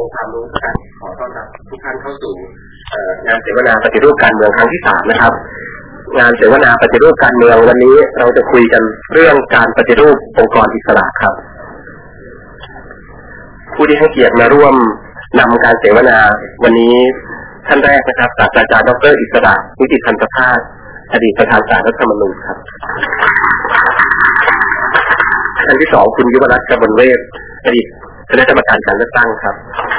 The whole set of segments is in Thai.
องค์ความรู้กันขอต้อนรับทุกท่านเข้าสู่งานเสวนาปฏิรูปการเมืองครั้งที่3นะครับงานเสวนาปฏิรูปการเมืองวันนี้เราจะคุยกันเรื่องการปฏิรูปองค์กรอิสระครับผู้ที่ให้เกียรติมาร่วมนำการเสวนาวันนี้ท่านแรกนะครับศาสตราจารย์ดร.อิสระนิติพันธภาสอดีตประธานศาลรัฐธรรมนูญครับท่านที่2คุณยุวรัตน์ กมลเวชอดีตคณะกรรมการการเลือกตั้งครับ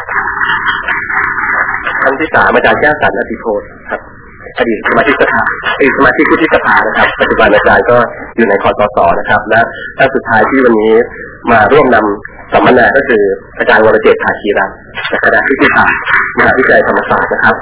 ท่านที่3อาจารย์แก้วสันต์ อภิโพธิ์ครับอดีตสมาชิกสภาสมาชิกวุฒิสภานะครับปัจจุบันอาจารย์ก็อยู่ในคสช.นะครับและท่านสุดท้ายที่วันนี้มาร่วมนำสัมมนาก็คืออาจารย์วรเจตน์ ภาคีรัตน์จากคณะวิทยาศาสตร์มหาวิทยาลัยธรรมศาสตร์นะครับ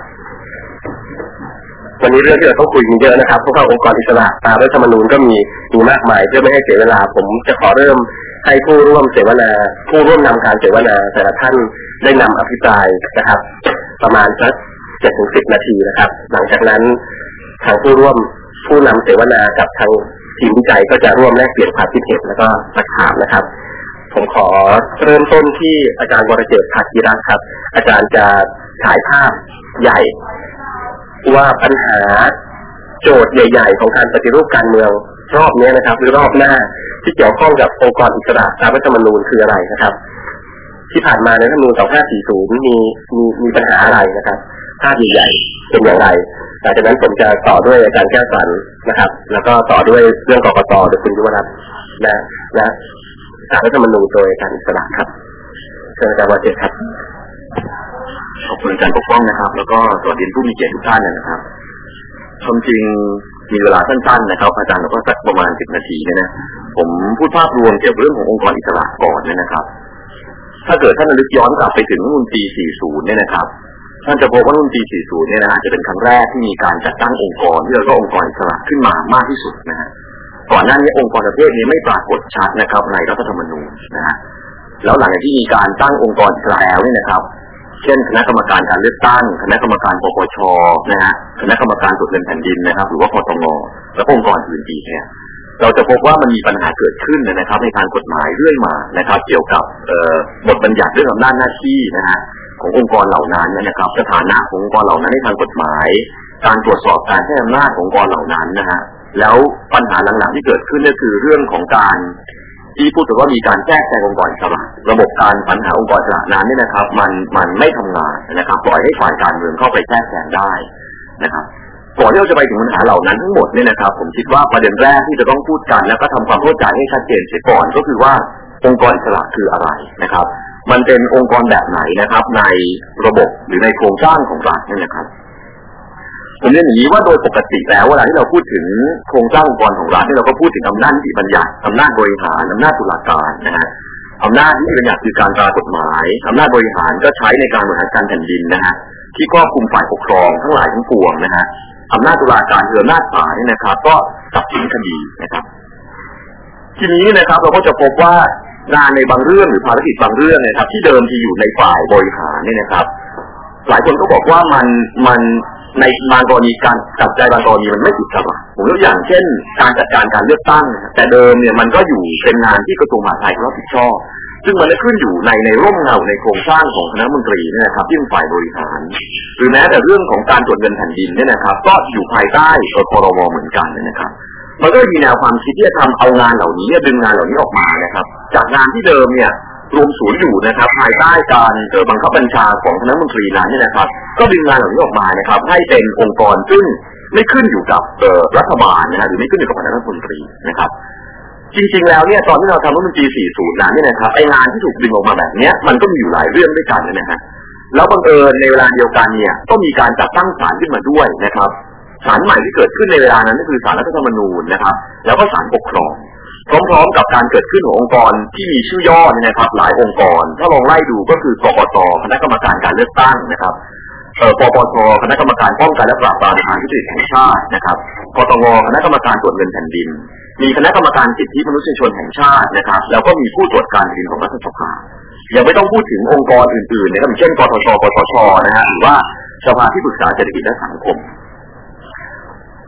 วันนี้เรื่องที่เราต้องคุยกันเยอะนะครับเพราะว่าองค์กรอิสระตามรัฐธรรมนูญก็มีมากมายเพื่อไม่ให้เสียเวลาผมจะขอเริ่มให้ผู้ร่วมเสวนาผู้ร่วมนำการเสวนาแต่ละท่านได้นำอภิปรายนะครับประมาณสัก 7-10 นาทีนะครับหลังจากนั้นทางผู้นำเสวนากับทางทีมวิจัยก็จะร่วมแลกเปลี่ยนความคิดเห็นแล้วก็สักถามนะครับผมขอเริ่มต้นที่อาจารย์วรเจตน์ ภาคีรัตน์ครับอาจารย์จะถ่ายภาพใหญ่ว่าปัญหาโจทย์ใหญ่ๆของการปฏิรูปการเมืองรอบนี้นะครับหรือรอบหน้าที่เกี่ยวข้องกับองค์กรอิสระตามรัฐธรรมนูญคืออะไรนะครับที่ผ่านมาในรัฐธรรมนูญ 2540มีปัญหาอะไรนะครับภาพใหญ่ๆเป็นอย่างไรหลังจากนั้นผมจะต่อด้วยอาจารย์แก้วสันต์นะครับแล้วก็ต่อด้วยเรื่องกกต.โดยคุณยุวรัตน์และตามรัฐธรรมนูญโดยอาจารย์อิสระครับเชิญอาจารย์วรเจตน์ครับขอบคุณอาจารย์ปกป้องนะครับแล้วก็สวัสดีผู้มีเกียรติทุกท่านนะครับความจริงมีเวลาสั้นๆนะครับอาจารย์เราก็สักประมาณ10 นาทีเนี่ยนะผมพูดภาพรวมเกี่ยวกับเรื่องขององค์กรอิสระก่อนนะครับถ้าเกิดท่านระลึกย้อนกลับไปถึงรัฐธรรมนูญปี 40 เนี่ยนะครับท่านจะพบว่ารัฐธรรมนูญปี 40 เนี่ยนะจะเป็นครั้งแรกที่มีการจัดตั้งองค์กรที่เรียกว่าองค์กรอิสระขึ้นมามากที่สุดนะฮะก่อนหน้านี้องค์กรประเภทนี้ไม่ปรากฏชัดนะครับในรัฐธรรมนูญนะฮะแล้วหลังจากที่มีการตั้งองค์กรอิสระแล้วเนี่ยนะครับเช่นคณะกรรมการการเลือกตั้งคณะกรรมการปปช.นะฮะคณะกรรมการตรวจเงินแผ่นดินนะครับหรือว่าปตง.และองค์กรอื่นอีกเนี่ยเราจะพบว่ามันมีปัญหาเกิดขึ้นนะครับในทางกฎหมายเรื่อยมานะครับเกี่ยวกับบทบัญญัติเรื่องอำนาจหน้าที่นะฮะขององค์กรเหล่านั้นนะครับสถานะขององค์กรเหล่านั้นในทางกฎหมายการตรวจสอบการใช้อำนาจขององค์กรเหล่านั้นนะฮะแล้วปัญหาหลังๆที่เกิดขึ้นก็คือเรื่องของการที่พูดถึงว่ามีการแทรกแซงองค์กรอิสระระบบการปัญหาองค์กรอิสระนั้นเนี่ยนะครับมันไม่ทำงานนะครับปล่อยให้ฝ่ายการเมืองเข้าไปแทรกแซงได้นะครับก่อนที่เราจะไปถึงปัญหาเหล่านั้นทั้งหมดเนี่ยนะครับผมคิดว่าประเด็นแรกที่จะต้องพูดกันแล้วก็ทำความเข้าใจให้ชัดเจนเสียก่อนก็คือว่าองค์กรอิสระคืออะไรนะครับมันเป็นองค์กรแบบไหนนะครับในระบบหรือในโครงสร้างของรัฐเนี่ยนะครับผมเรียนอย่างนี้ว่าโดยปกติแล้วเวลาที่เราพูดถึงโครงสร้างองค์กรของรัฐเนี่ยเราก็พูดถึงอำนาจนิติบัญญัติอำนาจบริหารอำนาจตุลาการนะฮะอำนาจนิติบัญญัติคือการตรากฎหมายอำนาจบริหารก็ใช้ในการบริหารการแผ่นดินนะฮะที่ครอบคลุมฝ่ายปกครองทั้งหลายทั้งปวงนะฮะอำนาจตุลาการคืออำนาจศาลนี่นะครับก็ตัดสินคดีนะครับทีนี้นะครับเราก็จะพบว่างานในบางเรื่องหรือภารกิจบางเรื่องนะครับที่เดิมที่อยู่ในฝ่ายบริหารนี่นะครับหลายคนก็บอกว่ามันในบางกรณีการจัดใจบางกรณีมันไม่อิสระผมยกอย่างเช่นการจัดการการเลือกตั้งแต่เดิมเนี่ยมันก็อยู่เป็นงานที่กระทรวงมหาดไทยรับผิดชอบซึ่งมันได้ขึ้นอยู่ในร่มเงาในโครงสร้างของคณะรัฐมนตรีเนี่ยนะครับที่เป็นฝ่ายบริหารหรือแม้แต่เรื่องของการตรวจเงินแผ่นดินเนี่ยนะครับก็อยู่ภายใต้ครม.เหมือนกันนะครับมันก็มีแนวความคิดที่จะทำเอางานเหล่านี้ดึงงานเหล่านี้ออกมานะครับจากงานที่เดิมเนี่ยรวมศูนย์อยู่นะครับภายใต้การบังคับบัญชาของคณะรัฐมนตรีนั้นเนี่ยนะครับก็ดึงงานเหล่านี้ออกมานะครับให้เป็นองค์กรซึ่งไม่ขึ้นอยู่กับรัฐบาลนะฮะหรือไม่ขึ้นอยู่กับคณะรัฐมนตรีนะครับจริงๆแล้วเนี่ยตอนที่เราทำรัฐธรรมนูญปี 40 นั้นเนี่ยนะครับไอ้งานที่ถูกดึงออกมาแบบนี้มันก็มีอยู่หลายเรื่องด้วยกันนะฮะแล้วบังเอิญในเวลาเดียวกันเนี่ยก็มีการจัดตั้งศาลขึ้นมาด้วยนะครับศาลใหม่ที่เกิดขึ้นในเวลานั้นก็คือศาลรัฐธรรมนูญนะครับแล้วก็ศาลปกครองพร้อมๆกับการเกิดขึ้นขององค์กรที่มีชื่อย่อนะครับหลายองค์กรถ้าลองไล่ดูก็คือกกต.คณะกรรมการการเลือกตั้งนะครับปปช.คณะกรรมการป้องกันและปราบปรามการทุจริตแห่งชาตินะครับกตง.คณะกรรมการตรวจเงินแผ่นดินมีคณะกรรมการสิทธิมนุษยชนแห่งชาตินะครับแล้วก็มีผู้ตรวจการแผ่นดินของรัฐสภายังไม่ต้องพูดถึงองค์กรอื่นๆนะครับเช่นกทช.ปสช.นะฮะหรือว่าสภาที่ปรึกษาเศรษฐกิจและสังคม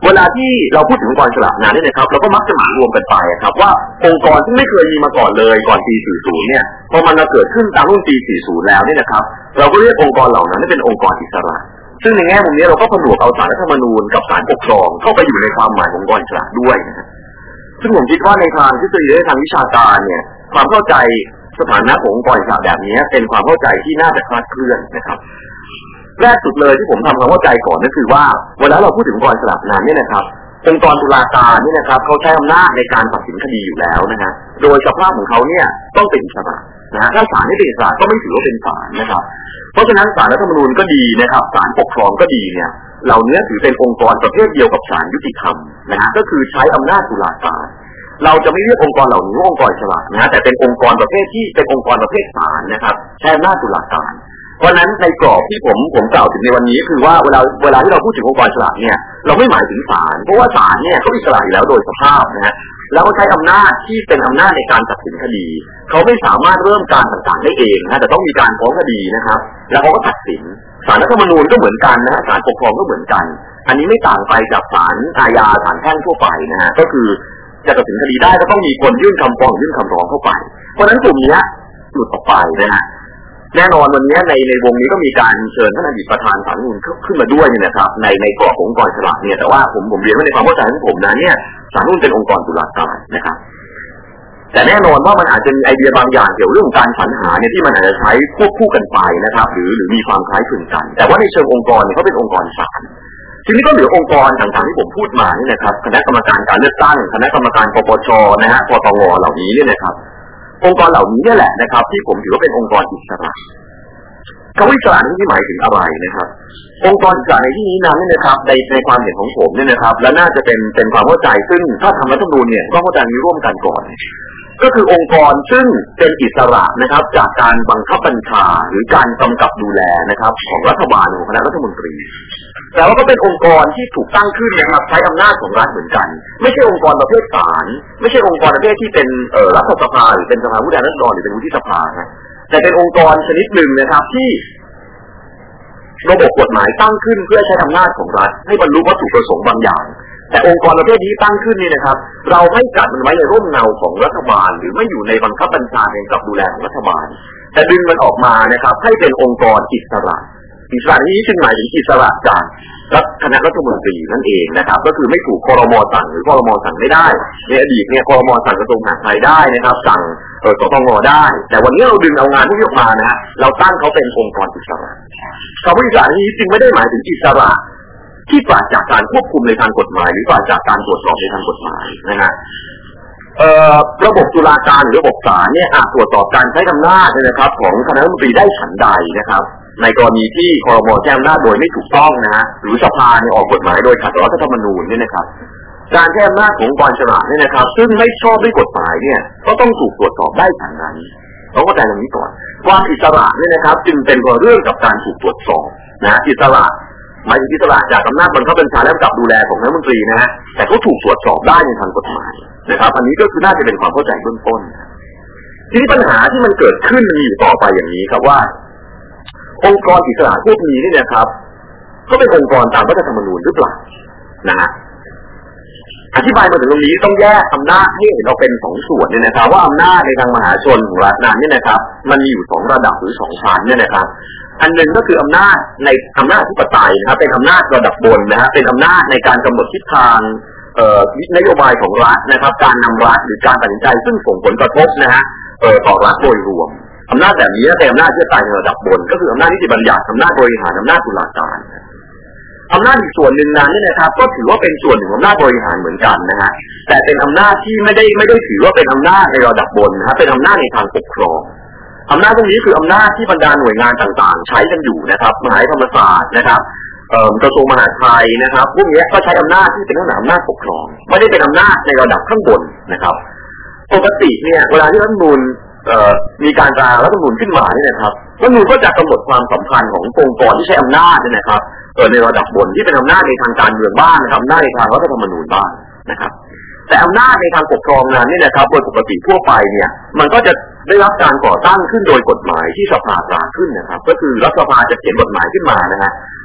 เวลาที่เราพูดถึงองค์กรอิสระงานนี่นะครับเราก็มักจะหมายรวมกันไปครับว่าองค์กรที่ไม่เคยมีมาก่อนเลยก่อนปี 40 เนี่ยพอมันมาเกิดขึ้นตามรุ่นปี 40 แล้วเนี่ยนะครับเราก็เรียกองค์กรเหล่านั้นเป็นองค์กรอิสระซึ่งในแง่มุมนี้เราก็ผนวกเอาศาลรัฐธรรมนูญกับศาลปกครองเข้าไปอยู่ในความหมายขององค์กรอิสระด้วยนะครับซึ่งผมคิดว่าในทางทฤษฎีและทางวิชาการเนี่ยความเข้าใจสถานะขององค์กรอิสระแบบนี้เป็นความเข้าใจที่น่าจะคลาดเคลื่อนนะครับแรกสุดเลยที่ผมทำความเข้าใจก่อนนั่นคือว่าเวลาเราพูดถึงองค์กรอิสระนั้นเนี่ยนะครับองค์กรตุลาการนี่นะครับเขาใช้อำนาจในการตัดสินคดีอยู่แล้วนะฮะโดยสภาพของเขาเนี่ยต้องเป็นอิสระนะถ้าศาลไม่เป็นอิสระก็ไม่ถือว่าเป็นศาลนะครับเพราะฉะนั้นศาลรัฐธรรมนูญก็ดีนะครับศาลปกครองก็ดีเนี่ยเหล่านี้ถือเป็นองค์กรประเภทเดียวกับศาลยุติธรรมนะฮะก็คือใช้อำนาจตุลาการเราจะไม่เรียกองค์กรเหล่านี้ว่าองค์กรอิสระนะแต่เป็นองค์กรประเภทที่เป็นองค์กรประเภทศาลนะครับใช้อำนาจตุลาการเพราะนั้นในกรอบที่ผมกล่าวถึงในวันนี้คือว่าเวลาที่เราพูดถึงองค์กรอิสระเนี่ยเราไม่หมายถึงศาลเพราะว่าศาลเนี่ยเขาอิสระอยู่แล้วโดยสภาพนะฮะแล้วก็ใช้อำนาจที่เป็นอำนาจในการตัดสินคดีเขาไม่สามารถเริ่มการต่างๆได้เองนะแต่ต้องมีการฟ้องคดีนะครับแล้วเขาก็ตัดสินศาลรัฐธรรมนูญก็เหมือนกันนะศาลปกครองก็เหมือนกันอันนี้ไม่ต่างไปจากศาลอาญาศาลแพ่งทั่วไปนะฮะก็คือจะตัดสินคดีได้ก็ต้องมีคนยื่นคำฟ้องยื่นคำร้องเข้าไปเพราะฉะนั้นกลุ่มนี้หลุดออกไปนะฮะแน่นอนวันนี้ในวงนี้ก็มีการเชิญท่านอดีตประธานศาลรัฐธรรมนูญขึ้นมาด้วยเนี่ยนะครับในกรอบขององค์กรอิสระเนี่ยแต่ว่าผมเรียนว่าในความเข้าใจของผมนะเนี่ยศาลรัฐธรรมนูญเป็นองค์กรตุลาการนะครับแต่แน่นอนว่ามันอาจจะมีไอเดียบางอย่างเกี่ยวกับเรื่องการสรรหาเนี่ยที่มันอาจจะใช้ควบคู่กันไปนะครับหรือมีความคล้ายคลึงกันแต่ว่าในเชิงองค์กรเนี่ยเขาเป็นองค์กรศาลทีนี้ก็เหลือองค์กรต่างๆที่ผมพูดมานี่นะครับคณะกรรมการการเลือกตั้งคณะกรรมการปปชนะฮะปตงเหล่านี้เนี่ยนะครับองค์กรเหล่านี้เนี่ยแหละนะครับที่ผมถือว่าเป็นองค์กรอิสระคำว่าอิสระนี่หมายถึงอะไรนะครับองค์กรอิสระในที่นี้นั้นเนี่ยนะครับในความเห็นของผมเนี่ยนะครับและน่าจะเป็นความเข้าใจซึ่งถ้าทำรัฐธรรมนูญเนี่ยก็เข้าใจนี้ร่วมกันก่อนก็คือองค์กรซึ่งเป็นอิสระนะครับจากการบังคับบัญชาหรือการกำกับดูแลนะครับของรัฐบาลของคณะรัฐมนตรีแต่ว่าก็เป็นองค์กรที่ถูกตั้งขึ้นนะครับใช้อำนาจของรัฐเหมือนกันไม่ใช่องค์กรประเภทศาลไม่ใช่องค์กรประเภทที่เป็นรัฐสภาหรือเป็นสภาผู้แทนราษฎรหรือเป็นวุฒิสภานะแต่เป็นองค์กรชนิดหนึ่งนะครับที่ระบบกฎหมายตั้งขึ้นเพื่อใช้อำนาจของรัฐให้บรรลุวัตถุประสงค์บางอย่างแต่องค์กรประเภทนี้ตั้งขึ้นนี่นะครับเราไม่จัดมันไว้ในร่มเงาของรัฐบาลหรือไม่อยู่ในบังคับบัญชาในกับดูแลของรัฐบาลแต่ดึงมันออกมานะครับให้เป็นองค์กรอิสระนี้จึงหมายถึงอิสระจากคณะรัฐมนตรีนั่นเองนะครับก็คือไม่ถูกครม.สั่งหรือครม.สั่งไม่ได้ในอดีตเนี่ยครม.สั่งกระทรวงมหาดไทยได้นะครับสั่งสตง.ได้แต่วันนี้เราดึงเอางานพวกนี้ออกมานะเราตั้งเขาเป็นองค์กรอิสระคำว่าอิสระนี้จึงไม่ได้หมายถึงอิสระที่ปราศจากการควบคุมในทางกฎหมายหรือปราศจากการตรวจสอบในทางกฎหมายนะฮะระบบตุลาการหรือระบบศาลเนี่ยอาจตรวจสอบการใช้อำนาจนะครับของคณะรัฐมนตรีได้ฉันใดนะครับในกรณีที่ครม.ใช้อำนาจโดยไม่ถูกต้องนะฮะหรือสภาเนี่ยออกกฎหมายโดยขัดรัฐธรรมนูญเนี่ยนะครับการใช้อำนาจขององค์กรอิสระเนี่ยนะครับซึ่งไม่ชอบด้วยกฎหมายเนี่ยก็ต้องถูกตรวจสอบได้ฉันนั้นต้องเข้าใจตรงนี้ก่อนความอิสระเนี่ยนะครับจึงเป็นเรื่องกับการถูกตรวจสอบนะอิสระหมายถึงอิสระจากอำนาจบังคับบัญชาและกำกับดูแลของรัฐมนตรีนะฮะแต่ก็ถูกตรวจสอบได้ในทางกฎหมายนะครับอันนี้ก็คือน่าจะเป็นความเข้าใจเบื้องต้นทีนี้ปัญหาที่มันเกิดขึ้นมีอยู่ต่อไปอย่างนี้ครับว่าองค์กรอิสระพวกนี้นี่นะครับก็เป็นองค์กรตามรัฐธรรมนูญหรือเปล่านะฮะอธิบายมาถึงตรงนี้ต้องแยกอำนาจให้เห็นเราเป็นสองส่วนเนี่ยนะครับว่าอำนาจในทางมหาชนของรัฐนั้นเนี่ยนะครับมันมีอยู่สองระดับหรือสองชั้นเนี่ยนะครับอันหนึ่งก็คืออำนาจในอำนาจอธิปไตยนะครับเป็นอำนาจระดับบนนะฮะเป็นอำนาจในการกำหนดทิศทางนโยบายของรัฐนะครับการนำรัฐหรือการตัดสินใจซึ่งส่งผลกระทบนะฮะต่อรัฐโดยรวมอำนาจแบบนี้เป็นอำนาจที่ตายในระดับบนก็คืออำนาจนิติบัญญัติอำนาจบริหารอำนาจตุลาการอำนาจอีกส่วนหนึ่งนั้นเนี่ยนะครับก็ถือว่าเป็นส่วนหนึ่งของอำนาจบริหารเหมือนกันนะฮะแต่เป็นอำนาจที่ไม่ได้ถือว่าเป็นอำนาจในระดับบนนะฮะเป็นอำนาจในทางปกครองอำนาจตรงนี้คืออำนาจที่บรรดาหน่วยงานต่างๆใช้กันอยู่นะครับมหาวิทยาลัยธรรมศาสตร์นะครับกระทรวงมหาดไทยนะครับพวกนี้ก็ใช้อำนาจที่เป็นอำนาจปกครองไม่ได้เป็นอำนาจในระดับข้างบนนะครับปกติเนี่ยเวลาที่รัฐธรรมนูญมีการร่างรัฐธรรมนูญขึ้นมาเนี่ยนะครับรัฐธรรมนูญก็จะกำหนดความสำคัญขององค์กรที่ใช้อำนาจเนี่ยนะครับในระดับบนที่เป็นอำนาจในทางการเมืองบ้างนะครับอำนาจในทางรัฐธรรมนูญบ้างนะครับแต่อำนาจในทางปกครองนั้นเนี่ยนะครับโดยปกติทั่วไปเนี่ยมันก็จะได้รับการก่อตั้งขึ้นโดยกฎหมายที่สภาตราขึ้นนะครับก็คือรัฐสภาจะเขียนกฎหมายขึ้นมานะฮะ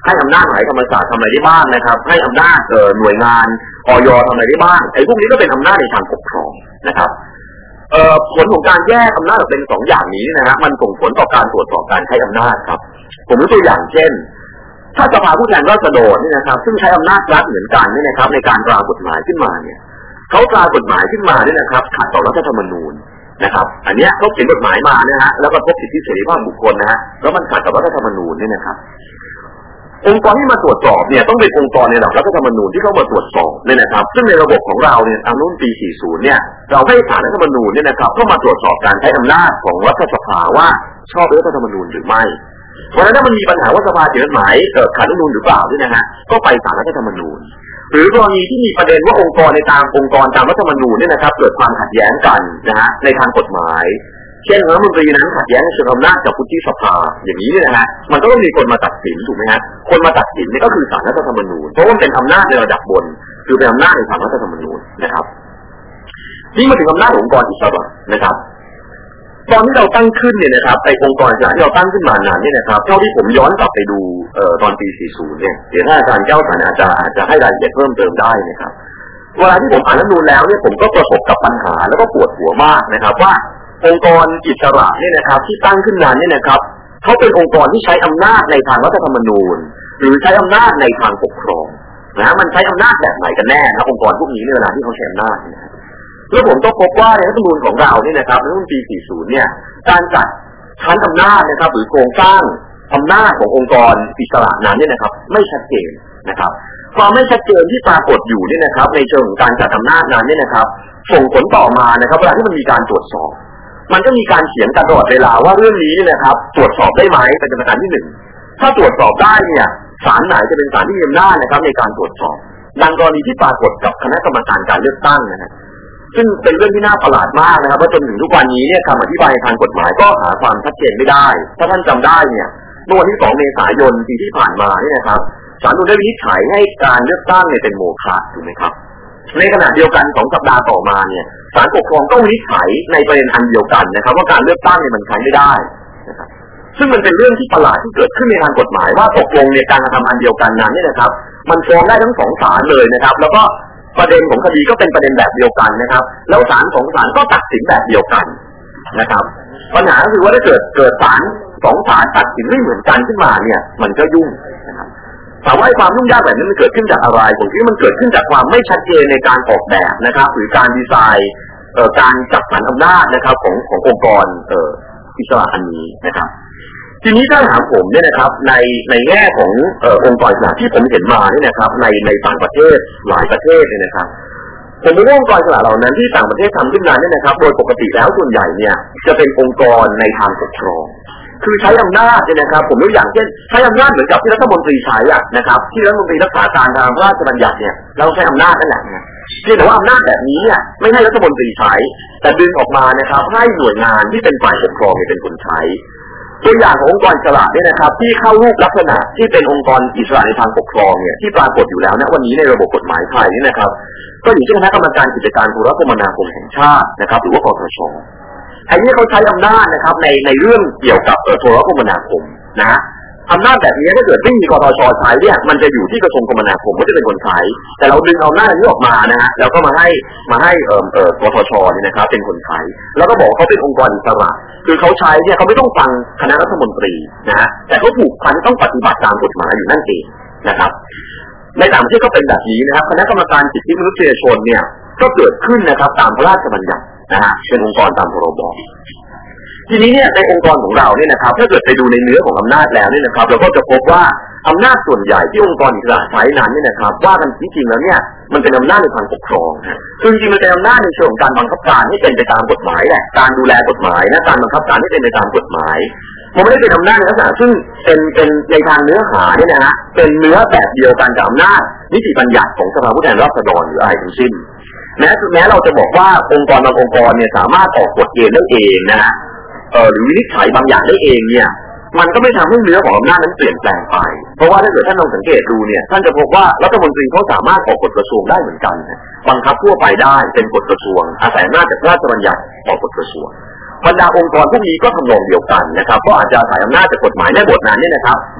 ให้อำนาจมหาวิทยาลัยธรรมศาสตร์ทำอะไรได้บ้างนะครับให้อำนาจหน่วยงานอย.ทำอะไรได้บ้างไอ้พวกนี้ก็เป็นอำนาจในทางปกครองนะครับผลของการแยกอำนาจเป็น2อย่างนี้นะฮะมันส่งผลต่อการตรวจสอบการใช้อำนาจครับผมยกตัวอย่างเช่นถ้าสภาผู้แทนราษฎรนี่นะครับซึ่งใช้อำนาจรัฐเหมือนกันนี่นะครับในการตรากฎหมายขึ้นมาเนี่ยเขาตรากฎหมายขึ้นมาเนี่ยนะครับขัดต่อรัฐธรรมนูญนะครับอันนี้เขาเขียนกฎหมายมานะฮะแล้วก็พบสิทธิเสรีภาพบุคคลนะฮะแล้วมันขัดต่อรัฐธรรมนูญเนี่ยนะครับองค์กรที่มาตรวจสอบเนี่ยต้องเป็นองค์กรในระดับรัฐธรรมนูญที่เข้ามาตรวจสอบเนี่ยนะครับซึ่งในระบบของเราเนี่ยตามรุ่นปี 40 เนี่ยเราให้ศาลรัฐธรรมนูญเนี่ยนะครับเข้ามาตรวจสอบการใช้อำนาจของรัฐสภาว่าชอบรัฐธรรมนูญหรือไม่เพราะฉะนั้นถ้ามันมีปัญหาว่าสภาเขียนกฎหมายขัดรัฐธรรมนูญหรือเปล่าด้วยนะฮะก็ไปศาลรัฐธรรมนูญหรือกรณีที่มีประเด็นว่าองค์กรในตามองค์กรตามรัฐธรรมนูญเนี่ยนะครับเกิดความขัดแย้งกันนะฮะในทางกฎหมายเช่นรัฐมนตรีนั้นขัดแย้งเชิงอำนาจกับวุฒิสภาอย่างนี้เนี่ยนะฮะมันก็ต้องมีคนมาตัดสินถูกไหมฮะคนมาตัดสินนี่ก็คือศาลรัฐธรรมนูญเพราะว่าเป็นอำนาจในระดับบนคือเป็นอำนาจในทางรัฐธรรมนูญนะครับนี่มาถึงอำนาจขององค์กรอิสระนะครับตอนที่เราตั้งขึ้นเนี่ยนะครับในองค์กรอิสระที่เราตั้งขึ้นมานานเนี่ยนะครับเท่าที่ผมย้อนกลับไปดูตอนปี 40 เนี่ยเดี๋ยวถ้าอาจารย์แก้วสรรอาจจะให้รายละเอียดเพิ่มเติมได้นะครับเวลาที่ผมอ่านรัฐธรรมนูญแล้วเนี่ยผมก็ประสบกับปัญหาแล้วก็ปวดหัวมากนะครับว่าองค์กรอิสระเนี่ยนะครับที่ตั้งขึ้นนั้นเนี่ยนะครับเขาเป็นองค์กรที่ใช้อำนาจในทางรัฐธรรมนูญหรือใช้อำนาจในทางปกครองนะมันใช้อำนาจแบบไหนกันแน่นะองค์กรพวกนี้ในเวลาที่เขาใช้อำนาจนะครับแล้วผมก็พบว่าในรัฐธรรมนูญของเราเนี่ยนะครับในรุ่นปี 40 เนี่ยการจัดชั้นอำนาจนะครับหรือโครงสร้างอำนาจขององค์กรอิสระนั้นเนี่ยนะครับไม่ชัดเจนนะครับความไม่ชัดเจนที่ปรากฏอยู่เนี่ยนะครับในเชิงของการจัดอำนาจนั้นเนี่ยนะครับส่งผลต่อมานะครับเวลาที่มันมีการตรวจสอบมันก็มีการเขียนกันตลอดเวลาว่าเรื่องนี้นะครับตรวจสอบได้ไหมเป็นประการที่1ถ้าตรวจสอบได้เนี่ยศาลไหนจะเป็นศาลที่มีอำนาจนะครับในการตรวจสอบดังกรณีที่ปรากฏกับคณะกรรมการการเลือกตั้งนะฮะซึ่งเป็นเรื่องที่น่าประหลาดมากนะครับว่าจนถึงทุกวันนี้เนี่ยคำอธิบายทางกฎหมายก็หาความชัดเจนไม่ได้ถ้าท่านจำได้เนี่ยเมื่อวันที่ 2 เมษายนปีที่ผ่านมาเนี่ยนะครับศาลได้วินิจฉัยให้การเลือกตั้งเนี่ยเป็นโมฆะถูกไหมครับในขณะเดียวกัน2 สัปดาห์ต่อมาเนี่ยศาลปกครองก็วินิจฉัยในประเด็นอันเดียวกันนะครับว่าการเลือกตั้งเนี่ยมันใช้ไม่ได้นะครับซึ่งมันเป็นเรื่องที่ประหลาดที่เกิดขึ้นในทางกฎหมายว่าตกลงในการกระทำอันเดียวกันนั้นเนี่ยนะครับมันฟ้องได้ทั้ง2 ศาลเลยนะครับแล้วก็ประเด็นของคดีก็เป็นประเด็นแบบเดียวกันนะครับแล้วศาล2 ศาลก็ตัดสินแบบเดียวกันนะครับปัญหาคือว่าถ้าเกิดศาล2 ศาลตัดสินไม่เหมือนกันขึ้นมาเนี่ยมันก็ยุ่งนะครับถามว่าความยุ่งยากแบบนี้มันเกิดขึ้นจากอะไรผมคิดว่ามันเกิดขึ้นจากความไม่ชัดเจนในการออกแบบนะครับหรือการดีไซน์การจัดสรรอำนาจนะครับขององค์กรอิสระอันนี้นะครับทีนี้ถ้าถามผมเนี่ยนะครับในแง่ขององค์กรอิสระที่ผมเห็นมาเนี่ยนะครับในต่างประเทศหลายประเทศเนี่ยนะครับผมว่าองค์กรอิสระเหล่านั้นที่ต่างประเทศทำขึ้นมาเนี่ยนะครับโดยปกติแล้วส่วนใหญ่เนี่ยจะเป็นองค์กรในทางปกครองคือใช้อำนาจเนี่ยนะครับผมยกอย่างเช่นใช้อำนาจเหมือนกับที่รัฐมนตรีใช้นะครับที่รัฐมนตรีรักษาการตามพระราชบัญญัติเนี่ยเราใช้อำนาจนั่นแหละนะแต่ว่าอำนาจแบบนี้เนี่ยไม่ให้รัฐมนตรีใช้แต่ดึงออกมานะครับให้หน่วยงานที่เป็นฝ่ายปกครองเป็นคนใช้ตัวอย่างขององค์กรอิสระเนี่ยนะครับที่เข้ารูปลักษณะที่เป็นองค์กรอิสระในทางปกครองเนี่ยที่ปรากฏอยู่แล้วนะวันนี้ในระบบกฎหมายไทยนี่นะครับก็อยู่ที่คณะกรรมการกิจการโทรคมนาคมแห่งชาตินะครับหรือว่ากทช.ไอ้นี่เขาใช้อำนาจนะครับในเรื่องเกี่ยวกับโทรคมนาคมนะอำนาจแบบนี้ถ้าเกิดไม่มีกทช.ใช้เนี่ยมันจะอยู่ที่กระทรวงคมนาคมก็จะเป็นคนใช้แต่เราดึงเอาอำนาจนี้ออกมานะฮะแล้วก็มาให้กทช.เนี่ยนะครับเป็นคนใช้แล้วก็บอกเขาเป็นองค์กรอิสระคือเขาใช้เนี่ยเขาไม่ต้องฟังคณะรัฐมนตรีนะฮะแต่เขาถูกพันต้องปฏิบัติตามกฎหมายอยู่นั่นเองนะครับในต่างประเทศก็เป็นแบบนี้นะครับคณะกรรมการสิทธิมนุษยชนเนี่ยก็เกิดขึ้นนะครับตามพระราชบัญญัตินะฮะเป็นองค์กรตามพรบ.ทีนี้เนี่ยในองค์กรของเราเนี่ยนะครับถ้าเกิดไปดูในเนื้อของอำนาจแล้วเนี่ยนะครับเราก็จะพบว่าอำนาจส่วนใหญ่ที่องค์กรอิสระใช้นั้นเนี่ยนะครับว่ากันจริงๆแล้วเนี่ยมันเป็นอำนาจในทางปกครองคือจริงๆมันเป็นอำนาจในเชิงของการบังคับการให้เป็นไปตามกฎหมายแหละการดูแลกฎหมายนะการบังคับการให้เป็นไปตามกฎหมายมันไม่ได้เป็นอำนาจในลักษณะซึ่งเป็นในทางเนื้อหาเนี่ยนะฮะเป็นเนื้อแบบเดียวกันกับอำนาจนิติบัญญัติของสภาผู้แทนราษฎรหรืออะไรทั้งสิ้นแม้เราจะบอกว่าองค์กรบางองค์กรเนี่ยสามารถออกกฎเกณฑ์ได้เองนะฮะหรือวินิจฉัยบางอย่างได้เองเนี่ยมันก็ไม่ทำให้เนื้อของอำนาจนั้นเปลี่ยนแปลงไปเพราะว่าถ้าเกิดท่านลองสังเกตดูเนี่ยท่านจะพบว่ารัฐมนตรีเขาสามารถออกกฎกระทรวงได้เหมือนกันบังคับทั่วไปได้เป็นกฎกระทรวงอาศัยอำนาจจากพระราชบัญญัติออกกฎกระทรวงบรรดาองค์กรพวกนี้ก็ทำนองเดียวกันนะครับก็อาจจะอาศัยอำนาจจากกฎหมายในบทนั้นเนี่ยนะครับ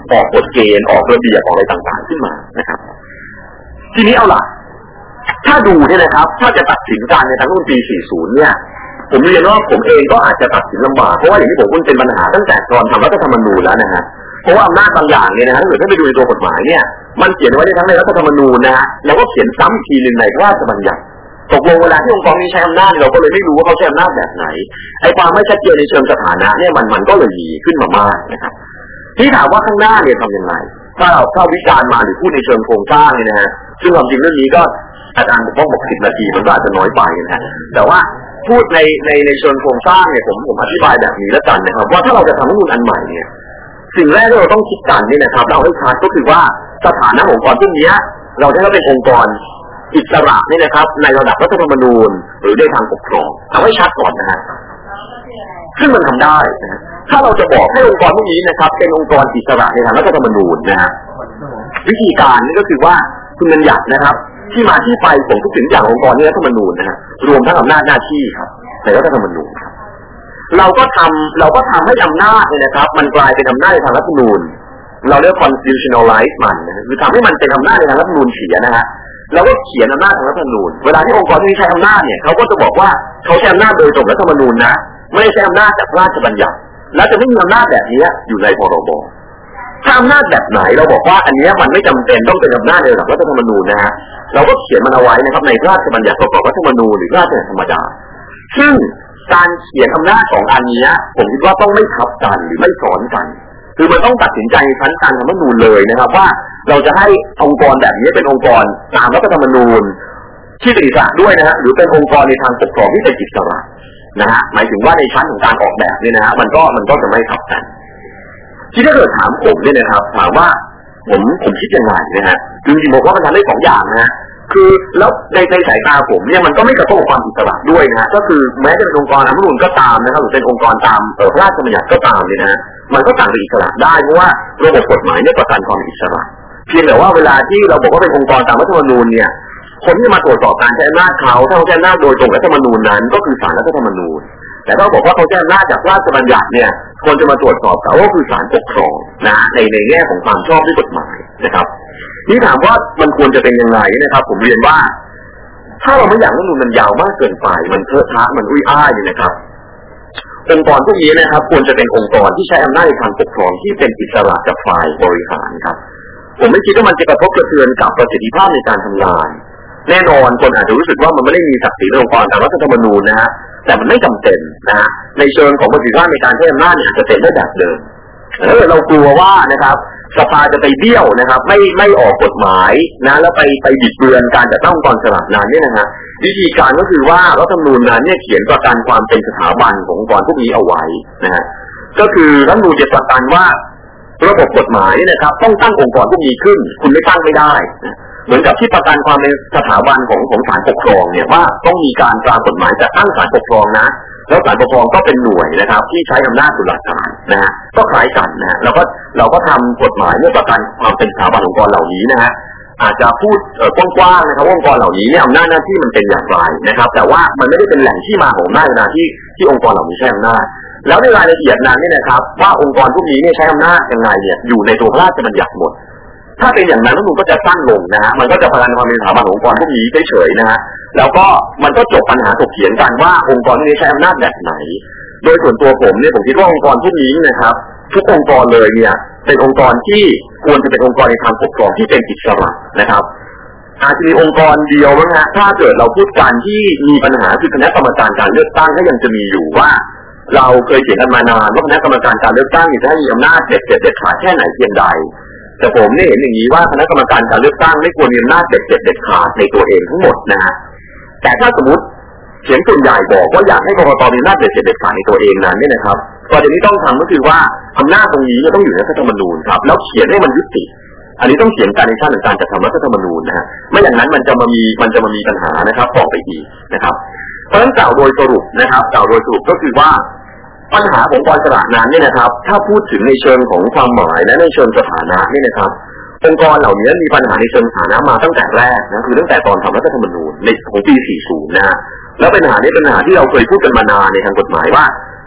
ออกกฎเกณฑ์ออกระเบียบออกอะไรต่างๆขึ้นมานะครับทีนี้เอาล่ะถ้าดูเนี่ยนะครับถ้าจะตัดสินการในทางรุ่นปี 40 เนี่ยผมเรียนว่าผมเองก็อาจจะตัดสินลำบากเพราะว่าอย่างที่ผมพูดเป็นปัญหาตั้งแต่ตอนทำรัฐธรรมนูญแล้วนะฮะเพราะว่าอำนาจบางอย่างเนี่ยนะฮะถ้าเกิดไปดูในตัวกฎหมายเนี่ยมันเขียนไว้ในทั้งในรัฐธรรมนูญนะฮะแล้วก็เขียนซ้ำอีกทีนึงในพระราชบัญญัติตกลงเวลาที่องค์กรนี้ใช้อำนาจเราก็เลยไม่รู้ว่าเขาใช้อำนาจแบบไหนไอ้ความไม่ชัดเจนในเชิงสถานะเนี่ยมันก็เลยมีขึ้นมามากนะครับที่ถามว่าข้างหน้าเนี่ยทำยังไงถ้าวิจารณ์มาหรือพูดในเชิงโครงสร้างเนี่ยนะฮะซึ่งความจริงเรื่องนี้ก็อาจารย์บอก10 นาทีมันก็อาจจะน้อยไปนะฮะแต่ว่าพูดในเชิงโครงสร้างเนี่ยผมอธิบายแบบนี้แล้วกันนะครับว่าถ้าเราจะทำรัฐธรรมนูญอันใหม่เนี่ยสิ่งแรกที่เราต้องคิดกันนี่นะครับเราให้ชัดก็คือว่าสถานะองค์กรพวกนี้เราจะเป็นองค์กรอิสระนี่นะครับในระดับรัฐธรรมนูญหรือในทางปกครองเอาให้ชัดก่อนนะฮะซึ่งมันทำได้นะถ้าเราจะบอกให้องค์กรพวกนี้นะครับเป็นองค์กรอิสระในทางรัฐธรรมนูญนะฮะวิธีการนี่ก็คือว่าคุณบัญญัตินะครับที่มาที่ไปของทุกสิ่งอย่างองค์กรในรัฐธรรมนูญนะฮะรวมทั้งอำนาจหน้าที่ครับในรัฐธรรมนูญครับเราก็ทำให้อำนาจเนี่ยนะครับมันกลายเป็นอำนาจในทางรัฐธรรมนูญเราเรียก constitutionalize มันนะคือทำให้มันเป็นอำนาจในทางรัฐธรรมนูญเสียนะฮะเราก็เขียนอำนาจทางรัฐธรรมนูญเวลาที่องค์กรที่ใช้อำนาจเนี่ยเขาก็จะบอกว่าเขาใช้อำนาจโดยตรงรัฐธรรมนูญนะไม่ได้ใช้อำนาจจากพระราชบัญญัติและจะไม่มีอำนาจแบบนี้อยู่ในพรบถ้าอำนาจแบบไหนเราบอกว่าอันนี้มันไม่จำเป็นต้องเป็นอำนาจในระดับรัฐธรรมนูญนะฮะเราก็เขียนมันเอาไว้นะครับในพระราชบัญญัติประกอบรัฐธรรมนูญหรือพระราชบัญญัติธรรมดาซึ่งการเขียนอำนาจของอันนี้ผมคิดว่าต้องไม่ทับกันหรือไม่ซ้อนกันคือมันต้องตัดสินใจในชั้นการรัฐธรรมนูญเลยนะครับว่าเราจะให้องค์กรแบบนี้เป็นองค์กรตามรัฐธรรมนูญที่เป็นอิสระด้วยนะฮะหรือเป็นองค์กรในทางปกครองที่เป็นอิสระนะฮะหมายถึงว่าในชั้นของการออกแบบเนี่ยนะฮะมันก็จะไม่ทับกันที่ถ้าเกิดถามผมเนี่ยนะครับถามว่าผมคิดยังไงนะฮะจริงๆผมว่ามันทำได้2 อย่างนะฮะคือแล้วในสายตาผมเนี่ยมันก็ไม่กระทบความอิสระด้วยนะฮะก็คือแม้จะเป็นองค์กรรัฐธรรมนูญก็ตามนะครับหรือเป็นองค์กรตามพระราชบัญญัติก็ตามเนี่ยนะฮะมันก็ต่างเป็นอิสระได้เพราะว่าระบบกฎหมายเนี่ยประกันความอิสระเพียงแต่ว่าเวลาที่เราบอกว่าเป็นองค์กรตามรัฐธรรมนูญเนี่ยคนที่มาตรวจสอบการใช้อำนาจเขาถ้าเขาใช้อำนาจโดยตรงรัฐธรรมนูญนั้นก็คือศาลรัฐธรรมนูญแต่ถ้าบอกว่าเขาใช้อำนาจจากพระราชบัญญัติเนี่ยคนจะมาตรวจสอบเขาก็คือศาลปกครองนะในแง่ของความชอบด้วยกฎหมายนะครับนี่ถามว่ามันควรจะเป็นยังไงนะครับผมเรียนว่าถ้าเราไม่อยากให้มันยาวมากเกินไปมันเทอะทะมันอุ้ยอ้ายเนี่ยนะครับองค์กรพวกนี้นะครับควรจะเป็นองค์กรที่ใช้อำนาจในทางปกครองที่เป็นอิสระจากฝ่ายบริหารครับผมไม่คิดว่ามันจะกระทบกระเทือนกับประสิทธิภาพในการทำงานแน่นอนคนอาจจะรู้สึกว่ามันไม่ได้มีศักดิ์ศรีในองค์กรตามรัฐธรรมนูญนะฮะแต่มันไม่จำเป็นนะฮะในเชิงของประสิทธิภาพในการใช้อำนาจเนี่ยอาจจะเป็นได้แบบเดิมถ้าเกิดเรากลัวว่านะครับสภาจะไปเบี้ยวนะครับไม่ออกกฎหมายนะแล้วไปบิดเบือนการจัดตั้งองค์กรอิสระนั้นเนี่ยนะฮะวิธีการก็คือว่ารัฐธรรมนูญนั้นเนี่ยเขียนประกันความเป็นสถาบันขององค์กรพวกนี้เอาไว้นะฮะก็คือรัฐธรรมนูญจะประกันว่าระบบกฎหมายนะครับต้องตั้งองค์กรพวกนี้ขึ้นคุณไม่ตั้งไม่ได้นะเหมือนกับที่ประกันความเป็นสถาบันของศาลปกครองเนี่ยว่าต้องมีการตามกฎหมายจัดตั้งศาลปกครองนะแล้วศาลปกครองก็เป็นหน่วยนะครับที่ใช้อำนาจตุลาการนะฮะก็คล้ายกันนะเราก็ทำกฎหมายเพื่อประกันความเป็นสถาบันองค์กรเหล่านี้นะฮะอาจจะพูดกว้างๆนะครับว่าองค์กรเหล่านี้เนี่ยอำนาจหน้าที่มันเป็นอย่างไรนะครับแต่ว่ามันไม่ได้เป็นแหล่งที่มาของอำนาจหน้าที่องค์กรเหล่านี้ใช้อำนาจแล้วในรายละเอียดนั้นเนี่ยนะครับว่าองค์กรพวกนี้เนี่ยใช้อำนาจยังไงเนี่ยอยู่ในตัวพระราชบัญญัติหมดถ้าเป็นอย่างนั้นมันก็จะสั้นลงนะฮะมันก็จะประกันความเป็นสถาบันองค์กรพวกนี้เฉยๆนะฮะแล้วก็มันก็จบปัญหาถกเถียงกันว่าองค์กรนี้ใช้อำนาจแบบไหนโดยส่วนตัวผมเนี่ยผมคิดว่าองค์กรพวกนี้นะครับทุกองค์กรเลยเนี่ยเป็นองค์กรที่ควรจะเป็นองค์กรในทางปกครองที่เป็นอิสระนะครับอาจจะมีองค์กรเดียวมั้งฮะถ้าเกิดเราพูดการที่มีปัญหาคือคณะกรรมการการเลือกตั้งก็ยังจะมีอยู่ว่าเราเคยเขียนกันมานานว่าคณะกรรมการการเลือกตั้งจะให้มีอำนาจเด็ดขาดแค่ไหนเพียงใดแต่ผมเนี่ยเห็นอย่างนี้ว่าคณะกรรมการการเลือกตั้งไม่ควรมีอำนาจเด็ดขาดในตัวเองทั้งหมดนะฮะแต่ถ้าสมมติเสียงส่วนใหญ่บอกว่าอยากให้กกต.มีอำนาจเด็ดขาดในตัวเองนั้นเนี่ยนะครับประเด็นที่ต้องทำก็คือว่าอำนาจตรงนี้จะต้องอยู่ในรัฐธรรมนูญครับแล้วเขียนให้มันยุติอันนี้ต้องเขียนการในชั้นของการจัดทำรัฐธรรมนูญนะฮะไม่อย่างนั้นมันจะมามีปัญหานะครับต่อไปอีกนะครับเพราะฉะนั้นกล่าวโดยสรุปนะครับกล่าวโดยสรุปก็คือว่าปัญหาขององค์กรอิสระนั้นเนี่ยนะครับถ้าพูดถึงในเชิงของความหมายและในเชิงสถานะนี่นะครับองค์กรเหล่านี้มีปัญหาในเชิงสถานะมาตั้งแต่แรกนะคือตั้งแต่ตอนทำรัฐธรรมนูญในของปี 40 นะฮะแล้วปัญหานี้เป็นปัญหาที่เราเคยพูดกันมานานในทางกฎหมายว่า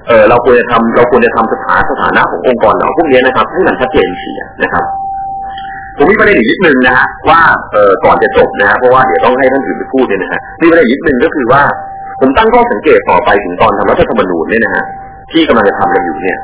เราควรจะทำสถานะขององค์กรเราพวกนี้นะครับให้มันชัดเจนเสียนะครับผมมีประเด็นอีกนิดนึงนะฮะว่าก่อนจะจบนะฮะเพราะว่าเดี๋ยวต้องให้ท่านอื่นไปพูดเนี่ยนะฮะมีประเด็นนิดนึงก็คือว่าผมตั้งข้อสังเกตต่อไปถึงตอนทำรัฐธรรมนูญเนี่ยนะฮะที่กำลังจะทำกันอยู่เนี่ย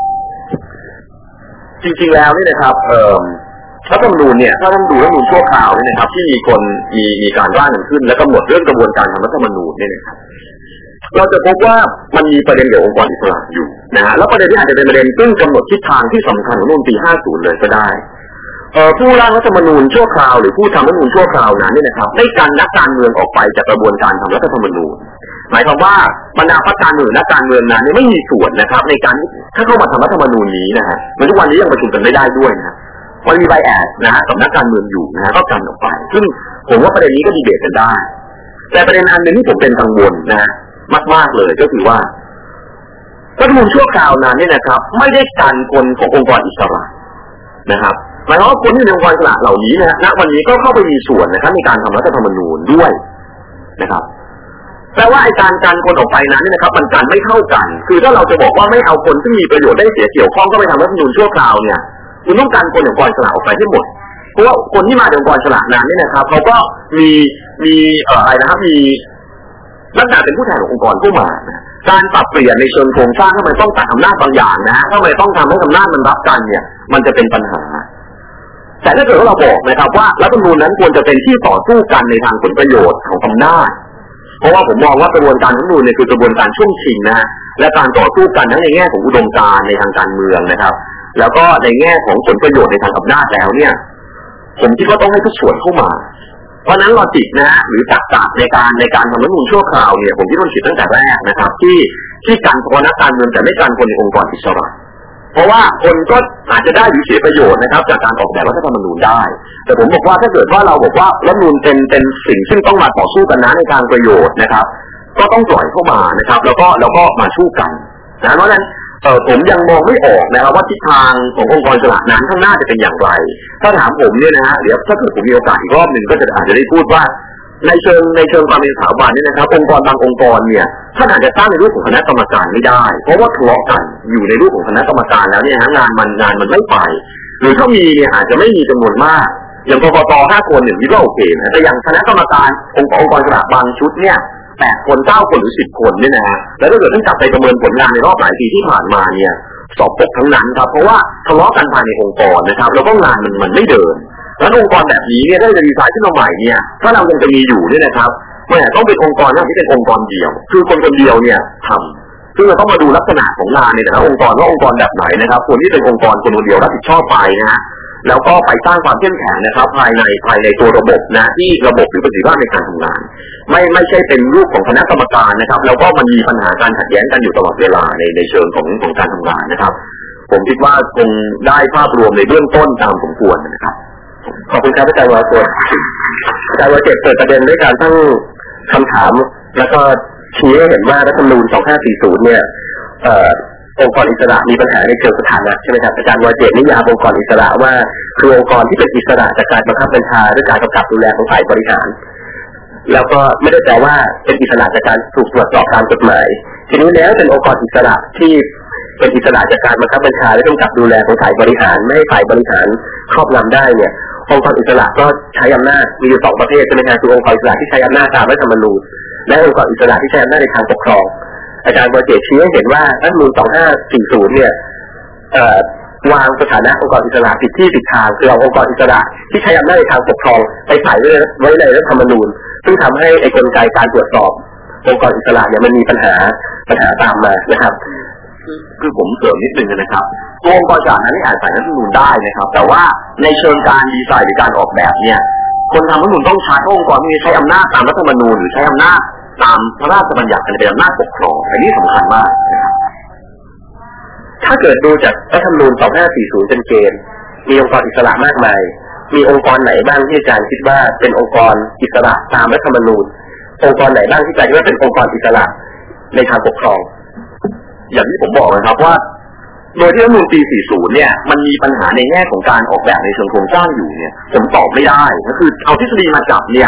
จริงๆแล้วเนี่ยนะครับรัฐธรรมนูญเนี่ยถ้าท่านดูรัฐธรรมนูญชั่วคราวเนี่ยนะครับที่มีการร่างขึ้นและกำหนดเรื่องกระบวนการทำรัฐธรรมนูญเนี่ยนะครับเราจะพบว่ามันมีประเด็นเกี่ยวกับองค์กรอิสระอยู่นะฮะแล้วประเด็นที่อาจจะเป็นประเด็นซึ่งกำหนดทิศทางที่สำคัญของรัฐธรรมนูญปี 50 เลยก็ได้ผู้ร่างรัฐธรรมนูญชั่วคราวหรือผู้ทำรัฐธรรมนูญชั่วคราวนั้นเนี่ยนะครับได้กันนักการเมืองออกไปจากกระบวนการทำรัฐธรรมนูญหมายความว่าบรรดาพรรคการเมืองนักการเมืองนั้นไม่มีส่วนนะครับในการถ้าเข้ามาทำรัฐธรรมนูญนี้นะฮะมันทุกวันนี้ยังประชุมกันไม่ได้ด้วยนะมันมีไบแอสนะฮะกับนักการเมืองอยู่นะฮะก็กันออกไปซึ่งผมว่าประเด็นนี้ก็ดีเบตกันได้แต่ประเด็นอันนึงที่ผมเป็นกังวลนะฮะมากๆเลยก็คือว่ารัฐธรรมนูญชั่วคราวนั้นเนี่ยนะครับไม่ได้กันคนขององค์กรอิสระนะครับหมายความว่าคนที่ในองค์กรอิสระเหล่านี้นะณวันนี้ก็เข้าไปมีส่วนนะครับในการทำรัฐธรรมนูญด้วยนะครับแปลว่าไอ้การกันคนออกไปนั้นเนี่ยนะครับมันกันไม่เท่ากันคือถ้าเราจะบอกว่าไม่เอาคนที่มีประโยชน์ได้เสียเกี่ยวข้องก็ไปทำรัฐธรรมนูญชั่วคราวเนี่ยคุณต้องการคนขององค์กรอิสระออกไปให้หมดเพราะว่าคนที่มาจากองค์กรอิสระนั้นเนี่ยนะครับเขาก็มีอะไรนะครับมีลักษณะเป็นผู้แทนขององค์กรเข้ามาการปรับเปลี่ยนในเชิงโครงสร้างทำไมต้องตัดอำนาจบางอย่างนะทำไมต้องทำให้อำนาจมันรับกันเนี่ยมันจะเป็นปัญหาแต่ถ้าเกิดว่าเราบอกนะครับว่ารัฐธรรมนูญนั้นควรจะเป็นที่ต่อสู้กันในทางผลประโยชน์ของอำนาจเพราะว่าผมมองว่ากระบวนการรัฐธรรมนูญเนี่ยคือกระบวนการช่วงชิงนะและการต่อสู้กันทั้งในแง่ของอุดมการณ์ในทางการเมืองนะครับแล้วก็ในแง่ของผลประโยชน์ในทางอำนาจแล้วเนี่ยผมคิดว่าต้องให้ทุกส่วนเข้ามาเพราะนั้นลอจิกนะหรือจักรในการทำรัฐธรรมนูญชั่วคราวเนี่ยผมคิดว่าผิดตั้งแต่แรกนะครับที่การเฉพาะนักการเมืองแต่ไม่การคนในองค์กรอิสระเพราะว่าคนก็อาจจะได้หรือเสียประโยชน์นะครับจากการออกแบบรัฐธรรมนูญได้แต่ผมบอกว่าถ้าเกิดว่าเราบอกว่ารัฐธรรมนูญเป็นสิ่งซึ่งต้องมาต่อสู้กันนะในทางประโยชน์นะครับก็ต้องปล่อยเข้ามานะครับแล้วก็มาสู้กันนะเพราะฉะนั้นผมยังมองไม่ออกนะครับว่าทิศทางขององค์กรอิสระนั้นข้างหน้าจะเป็นอย่างไรถ้าถามผมเนี่ยนะฮะเดี๋ยวถ้าเกิดผมมีโอกาสอีกรอบหนึ่งก็อาจจะได้พูดว่าในเชิงความเป็นสถาบันนี่นะครับองค์กรบางองค์กรเนี่ยถ้าอาจจะสร้างในรูปของคณะกรรมการไม่ได้เพราะว่าทะเลาะกันอยู่ในรูปของคณะกรรมการแล้วเนี่ยงานมันไม่ไปหรือถ้ามีเนี่ยอาจจะไม่มีจำนวนมากอย่างกกต. 5 คนอย่างนี้ก็โอเคนะแต่อย่างคณะกรรมการองค์กรอิสระบางชุดเนี่ย8 คน 9 คนหรือ10 คนเนี่ยนะฮะแล้วถ้าเกิดต้องกลับไปประเมินผลงานในรอบหลายปีที่ผ่านมาเนี่ยสอบตกทั้งนั้นครับเพราะว่าทะเลาะกันภายในองค์กรนะครับแล้วก็งานมันไม่เดินแล้วองค์กรแบบนี้เนี่ยถ้าจะดีไซน์ขึ้นมาใหม่เนี่ยถ้าเรายังจะมีอยู่เนี่ยนะครับมันต้องเป็นองค์กรที่เป็นองค์กรเดียวคือคนเดียวเนี่ยทำซึ่งเราต้องมาดูลักษณะของงานในแต่ละองค์กรว่าองค์กรแบบไหนนะครับควรที่เป็นองค์กรคนเดียวรับผิดชอบไปนะฮะแล้วก็ไปสร้างความเข้มแข็งนะครับภายในตัวระบบนะที่ระบบหรือประสิทธิภาพในการทำงานไม่ใช่เป็นรูปของคณะกรรมการนะครับแล้วก็มันมีปัญหาการขัดแย้งกันอยู่ตลอดเวลาในเชิงของการทำงานนะครับผมคิดว่าคงได้ภาพรวมในเบื้องต้นตามสมควรนะครับขอบคุณครับอาจารย์วรเจตน์อาจารย์วรเจตน์เปิดประเด็นด้วยการตั้งคำถามแล้วก็ชี้ให้เห็นว่ารัฐธรรมนูญ 2540 เนี่ยองค์กรอิสระมีปัญหาในเชิงสถานะใช่ไหมครับอาจารย์วรเจตน์นิยามองค์กรอิสระว่าคือองค์กรที่เป็นอิสระจากการบังคับบัญชาด้วยการกำกับดูแลของฝ่ายบริหารแล้วก็ไม่ได้แปลว่าเป็นอิสระจากการถูกตรวจสอบตามกฎหมายทีนี้แล้วเป็นองค์กรอิสระที่เป็นอิสระจากการบังคับบัญชาและกำกับดูแลของฝ่ายบริหารไม่ให้ฝ่ายบริหารครอบงำได้เนี่ยองค์กรอิสระก็ใช้อำนาจมีอยู่2ประเภทใช่ไหมครับคือองค์กรอิสระที่ใช้อำนาจตามรัฐธรรมนูญและองค์กรอิสระที่ใช้อำนาจในทางปกครองอาจารย์วรเจตน์ชี้ให้เห็นว่ารัฐธรรมนูญ 2540 เนี่ยวางสถานะองค์กรอิสระผิดที่ผิดทางคือเอาองค์กรอิสระที่ใช้อำนาจในทางปกครองไปใส่ไว้ในรัฐธรรมนูญซึ่งทำให้ไอ้กลไกการตรวจสอบองค์กรอิสระเนี่ยมันมีปัญหาตามมานะครับคือผมเสริมนิดนึงนะครับตัวองค์กรอิสระนั้นอาจใส่รัฐธรรมนูญได้นะครับแต่ว่าในเชิงการดีไซน์หรือการออกแบบเนี่ยคนทำรัฐธรรมนูญต้องใช้องค์กรที่ใช้อำนาจตามรัฐธรรมนูญหรือใช้อำนาจตามพระราชบัญญัติเป็นอำนาจปกครองอันนี้สำคัญมากนะครับถ้าเกิดดูจากรัฐธรรมนูญ 2540 เป็นเกณฑ์มีองค์กรอิสระมากมายมีองค์กรไหนบ้างที่อาจารย์คิดว่าเป็นองค์กรอิสระตามรัฐธรรมนูญองค์กรไหนบ้างที่อาจารย์คิดว่าเป็นองค์กรอิสระในทางปกครองอย่างที่ผมบอกนะครับว่าโดยที่รัฐธรรมนูญปี 40 เนี่ยมันมีปัญหาในแง่ของการออกแบบในเชิงโครงสร้างอยู่เนี่ยผมตอบไม่ได้ก็คือเอาทฤษฎีมาจับเนี่ย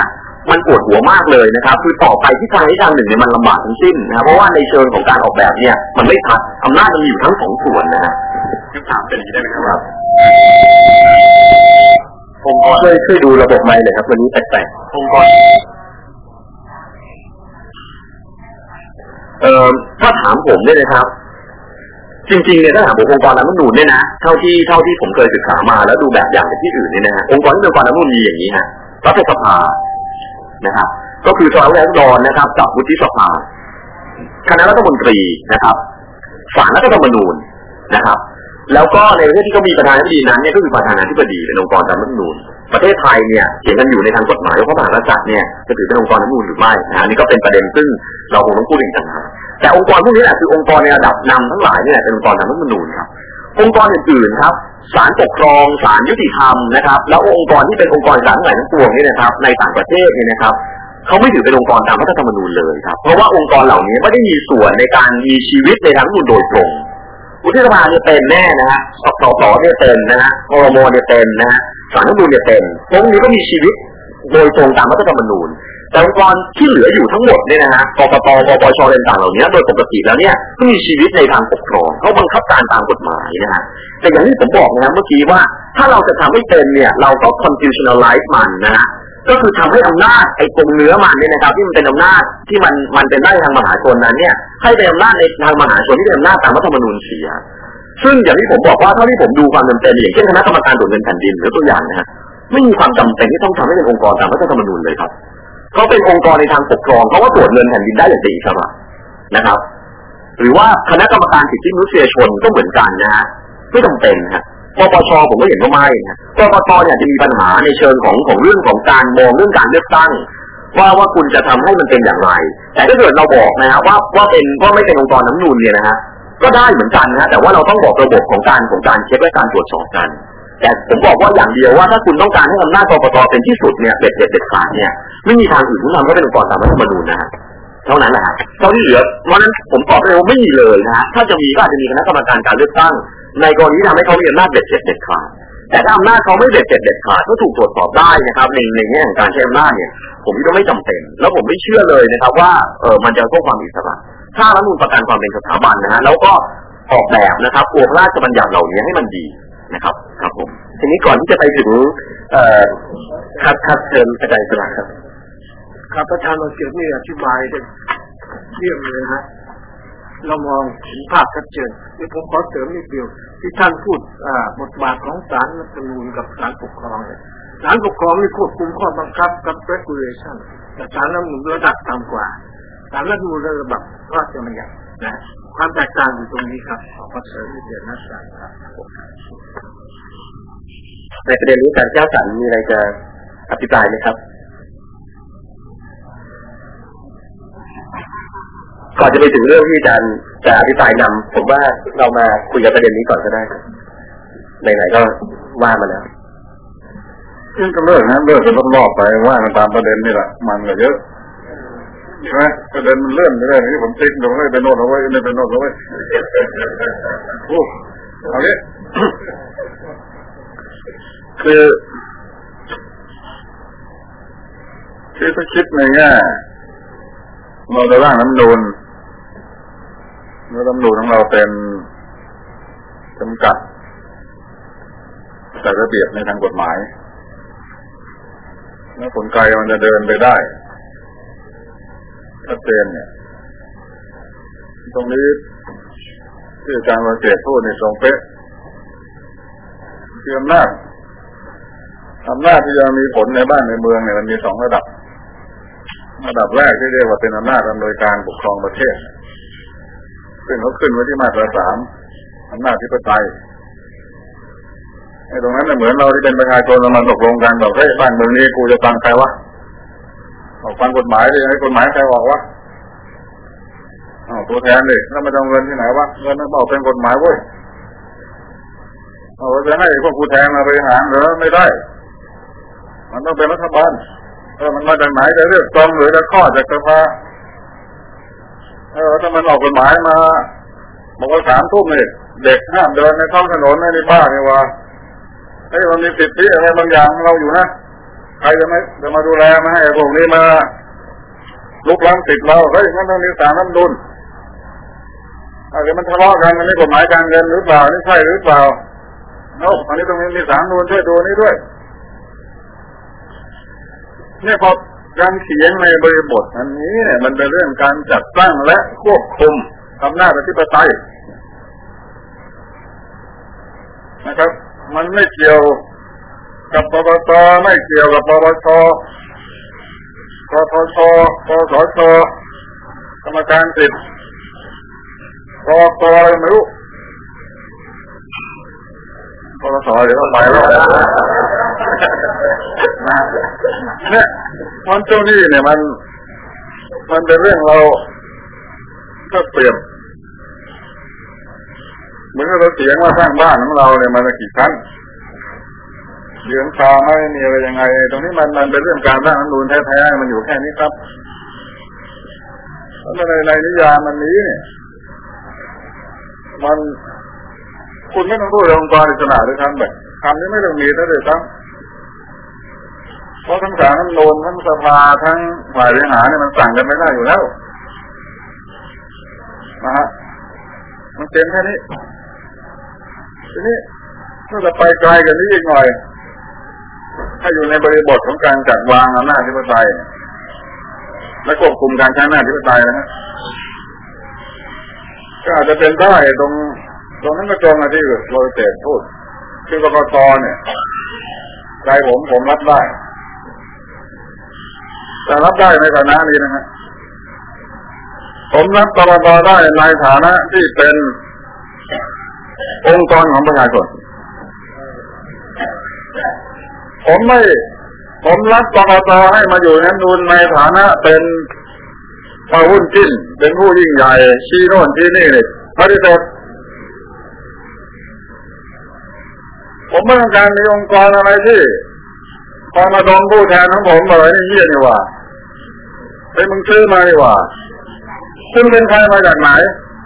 มันปวดหัวมากเลยนะครับคือต่อไปที่ทางนี้ทางหนึ่งเนี่ยมันลำบากทั้งสิ้นนะครับเพราะว่าในเชิงของการออกแบบเนี่ยมันไม่ชัดอำนาจมันอยู่ทั้งสองส่วนนะฮะถามเป็นอย่างนี้ได้ไหมครับผมช่วยดูระบบไมค์เลยครับวันนี้แปลกๆองค์กรถ้าถามผมเนี่ยนะครับจริงๆเนี่ยถ้าถามผมองค์กรรัฐธรรมนูญเนี่ยนะเท่าที่ผมเคยศึกษามาแล้วดูแบบอย่างจากที่อื่นเนี่ยนะฮะองค์กรที่เป็นองค์กรรัฐธรรมนูญมีอย่างนี้ฮะรัฐสภานะครับก็คือสภาผู้แทนราษฎรนะครับกับวุฒิสภาคณะรัฐมนตรีนะครับศาลรัฐธรรมนูญนะครับแล้วก็ในประเทศที่เขามีประธานาธิบดีนั้นเนี่ยก็คือประธานาธิบดีเป็นองค์กรตามรัฐธรรมนูญประเทศไทยเนี่ยเขียนกันอยู่ในทางกฎหมายว่าพระมหากษัตริย์เนี่ยจะถือเป็นองค์กรรัฐธรรมนูญหรือไม่นะนี่ก็เป็นประเด็นซึ่งเราคงต้องพูดอีกต่างหากแต่องค์กรพวกนี้แหละคือองค์กรในระดับนำทั้งหลายนี่แหละเป็นองค์กรตามรัฐธรรมนูญครับองค์กรอื่นๆครับศาลปกครองศาลยุติธรรมนะครับแล้วองค์กรที่เป็นองค์กรศาลทั้งหลายทั้งปวงนี่นะครับในต่างประเทศเนี่ยนะครับเขาไม่ถือเป็นองค์กรตามรัฐธรรมนูญเลยครับเพราะว่าองค์กรเหล่านี้ไม่ได้มีส่วนในการมีชีวิตในทางรัฐธรรมนูญโดยตรงวุฒิสภาเนี่ยเป็นแน่นะฮะสสเนี่ยเป็นนะฮะครมเนี่ยเป็นนะฮะศาลรัฐธรรมนูญเนี่ยเป็นพวกนี้ก็มีชีวิตโดยตรงตามรัฐธรรมนูญแต่องค์กรที่เหลืออยู่ทั้งหมดเนี่ยนะฮะกกต.ปปช.ต่างๆเหล่านี้โดยปกติแล้วเนี่ยก็มีชีวิตในทางปกครองเขาบังคับการตามกฎหมายนะฮะแต่อย่างที่ผมบอกนะเมื่อกี้ว่าถ้าเราจะทำให้เป็นเนี่ยเราก็ constitutionalize มันนะฮะก็คือทำให้อำนาจไอ้ตรงเนื้อมันเนี่ยนะครับที่มันเป็นอำนาจที่มันเป็นได้ทางมหาชนนั้นเนี่ยให้เป็นอำนาจในทางมหาชนที่เป็นอำนาจตามรัฐธรรมนูญเสียซึ่งอย่างที่ผมบอกว่าเท่าที่ผมดูความจำเป็นอย่างเช่นคณะกรรมการตรวจเงินแผ่นดินหรือตัวอย่างนะฮะไม่มีความจำเป็นที่ต้องทำให้เป็นองค์กรตามรัฐธรรมนูญเลยครับเขาเป็นองค์กรในทางปกครองเขาก็ตรวจเงินแผ่นดินได้อย่างอิสระนะครับหรือว่าคณะกรรมการสิทธิมนุษยชนก็เหมือนกันนะฮะไม่จำเป็นฮะปปชผมก็เห็นว่าไม่นะปปชเนี่ยจะมีปัญหาในเชิงของเรื่องของการมองเรื่องการเลือกตั้งว่าคุณจะทำให้มันเป็นอย่างไรแต่ถ้าเกิดเราบอกนะฮะว่าไม่เป็นองค์กรน้ำนูนเนี่ยนะฮะก็ได้เหมือนกันนะแต่ว่าเราต้องบอกระบบของการเช็คและการตรวจสอบกันแต่ผมบอกว่าอย่างเดียวว่าถ้าคุณต้องการให้อำนาจกกต.เป็นที่สุดเนี่ยเด็ดขาดเนี่ยไม่มีทางอื่นที่ทำให้เป็นองค์กรตามรัฐธรรมนูญนะฮะเท่านั้นแหละฮะเท่าที่เหลือเพราะนั้นผมตอบเลยว่าไม่มีเลยนะฮะถ้าจะมีก็อาจจะมีคณะกรรมการการเลือกตั้งในกรณีที่ทำให้เขามีอำนาจเด็ดขาดแต่ถ้าอำนาจเขาไม่เด็ดขาดก็ถูกตรวจสอบได้นะครับในแง่ของการใช้อำนาจเนี่ยผมคิดว่าไม่จำเป็นแล้วผมไม่เชื่อเลยนะครับว่ามันจะเพิ่มความอิสระถ้ารัฐธรรมนูญประกันความเป็นสถาบันนะฮะแล้วก็ออกแบบนะครับตัวพระราชบัญญัติเหล่านี้ให้มันดีนะครับครับผมทีนี้ก่อนที่จะไปถึงคัดเชิญอาจารย์สระครับครับประธานเราเกี่ยวนี่อธิบายได้เยี่ยมเลยฮะเรามองเห็นภาพชัดเจนนี่ผมขอเสริมนิดเดียวที่ท่านพูดบทบาทของศาลรัฐธรรมนูญกับศาลปกครองเนี่ยศาลปกครองนี่ควบคุมข้อบังคับกับ regulation แต่ศาลรัฐธรรมนูญระดับต่ำกว่าศาลรัฐธรรมนูญระดับพระราชบัญญัตินะความแตกต่างอยู่ตรงนี้ครับขอเสริมนิดเดียวนะอาจารย์ครับในประเด็นนี้อาจารย์แก้วสันมีอะไรจะอภิปรายไหมครับก่อนจะไปถึงเรื่องที่อาจารย์จะอภิปรายนำผมว่าเรามาคุยกับประเด็นนี้ก่อนก็ได้ไหนๆก็ว่ามาแล้วก็เลิกนะเลิกจะรอบไปว่ากันตามประเด็นนี่แหละมันก็เยอะใช่ไหมประเด็นมันเลื่อนไปได้ที่ผมติ๊กลงเลยไปโน่นเอาไว้นี่ไปโน่นเอาไว้โอ้เอาเลยคือถ้าคิดในแง่เราจะร่างรัฐธรรมนูญรัฐธรรมนูญของเราเป็นจำกัดแต่ระเบียบในทางกฎหมายแล้วกลไกมันจะเดินไปได้ชัดเจนเนี่ยตรงนี้ที่อาจารย์วรเจตน์พูดในตรงเป๊ะคืออำนาจที่จะมีผลในบ้านในเมืองเนี่ยมันมีสองระดับแรกที่เรียกว่าเป็นอำนาจอำนวยการปกครองประเทศซึ่งเขาขึ้นไว้ที่มาตรา3อำนาจธิปไตยไอ้ตรงนั้นเหมือนเราที่เป็นประชาชนเรามาตกลงกันบอกเฮ้ยบ้านเมืองนี้กูจะฟังใครวะฟังกฎหมายดิให้กฎหมายใครออกวะตัวแทนดิแล้วมาเอาเงินที่ไหนวะเงินนั้นบอกเป็นกฎหมายเว้ยจะให้พวกผู้แทนมาบริหารหรือไม่ได้มันต้องเป็นรัฐบาลมันมาจากไหนจะเลือกตั้งหรือจะข้อจากสภาถ้ามันออกกฎหมายมาบอกว่า3 ทุ่มนี่เด็กห้ามเดินในท้องถนนในบ้านนี่ว่ามันมีสิทธิอะไรบางอย่างเราอยู่นะใครจะมาดูแลมาให้พวกนี้มาลุกล้ำติดเราเฮ้ยงั้นต้องมีศาลรัฐธรรมนูญอาจจะมันทะเลาะกันในกฎหมายการเงินหรือเปล่านี่ใช่หรือเปล่าอันนี้ต้องมีศาลรัฐธรรมนูญช่วยดูนี้ด้วยเนี่ยพอการเขียนในบริบทอันนี้เนี่ยมันเป็นเรื่องการจัดตั้งและควบคุมอำนาจอธิปไตยนะครับมันไม่เกี่ยวกับปปชไม่เกี่ยวกับปปชปปชปสชกรรมการสิทธิ์ปปอะไรไม่รู้ปปชเดี๋ยวไปแล้วเนี่ยมันเจ้านี่เนี่ยมันเป็นเรื่องเราถ้าเปรียบเหมือนกับเราเสียงว่าสร้างบ้านของเราเนี่ยมันกี่ชั้นเยือนคาไม่มีอะไรยังไงตรงนี้มันเป็นเรื่องการสร้างรัฐธรรมนูญแท้ๆมันอยู่แค่นี้ครับแล้วในนิยามมันนี้เนี่ยมันคุณไม่ต้องพูดเรื่ององค์กรอิสระด้วยทั้งแบบคำนี้ไม่ต้องมีถ้าเดือดร้อนเพราะทั้งศาลรัฐธรรมนูญทั้งสภาทั้งฝ่ายบริหารเนี่ยมันสั่งกันไม่ได้อยู่แล้วนะฮะมันเต็มแค่นี้ทีนี้ถ้าจะไปไกลกันนี้อีกหน่อยถ้าอยู่ในบริบทของการจัดวางอำนาจอธิปไตยและควบคุมการใช้อำนาจอธิปไตยนะก็อาจจะเป็นได้ตรงนั้นก็ตรงที่โรยเตพูดคือกกตเนี่ยใจผมรับได้แต่รับได้ในฐานะนี้นะฮะผมรับกกตได้ในฐานะที่เป็นองค์กรของประชาชนผมรับกกตให้มาอยู่นั้นนูนในฐานะเป็นผู้หุ้นจิ้นเป็นผู้ยิ่งใหญ่ชี้โน่นชี้นี่เลยปฏิเสธผมไม่ต้องการมีองค์กรอะไรที่พอมาดองผู้แทนของผมอะไรนี่เยี่ยนี่ว่าไปมึงซื้อมาดีกว่าซึ่งเป็นใครมาจากไหน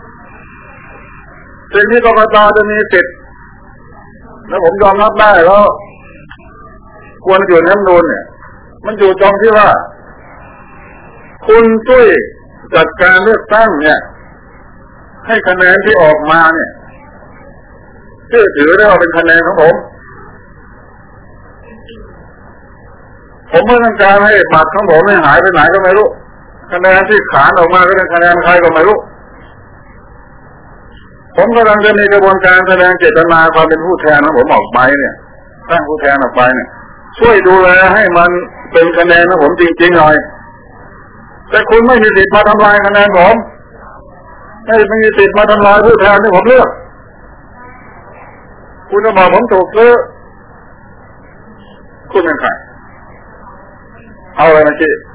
สิ่งที่กกตจะมีสิทธิ์แล้วผมยอมรับได้แล้วควรอยู่ในรัฐธรรมนูญเนี่ยมันอยู่ตรงที่ว่าคุณช่วยจัดการเลือกตั้งเนี่ยให้คะแนนที่ออกมาเนี่ยเชื่อถือได้ว่าเป็นคะแนนของผมไม่ต้องการให้บัตรของผมไม่หายไปไหนก็ไม่รู้คะแนนที่ขานออกมาก็เป็นคะแนนใครก็ไม่รู้ผมกำลังจะมีกระบวนการแสดงเจตนาความเป็นผู้แทนของผมออกไปเนี่ยตั้งผู้แทนออกไปเนี่ยช่วยดูแลให้มันเป็นคะแนนของผมจริงๆหน่อยแต่คุณไม่มีสิทธิ์มาทำลายคะแนนผมไม่มีสิทธิ์มาทำลายผู้แทนที่ผมเลือกคุณจะบอกผมถูกหรือคุณเป็นใครเอาอะไรมาคิด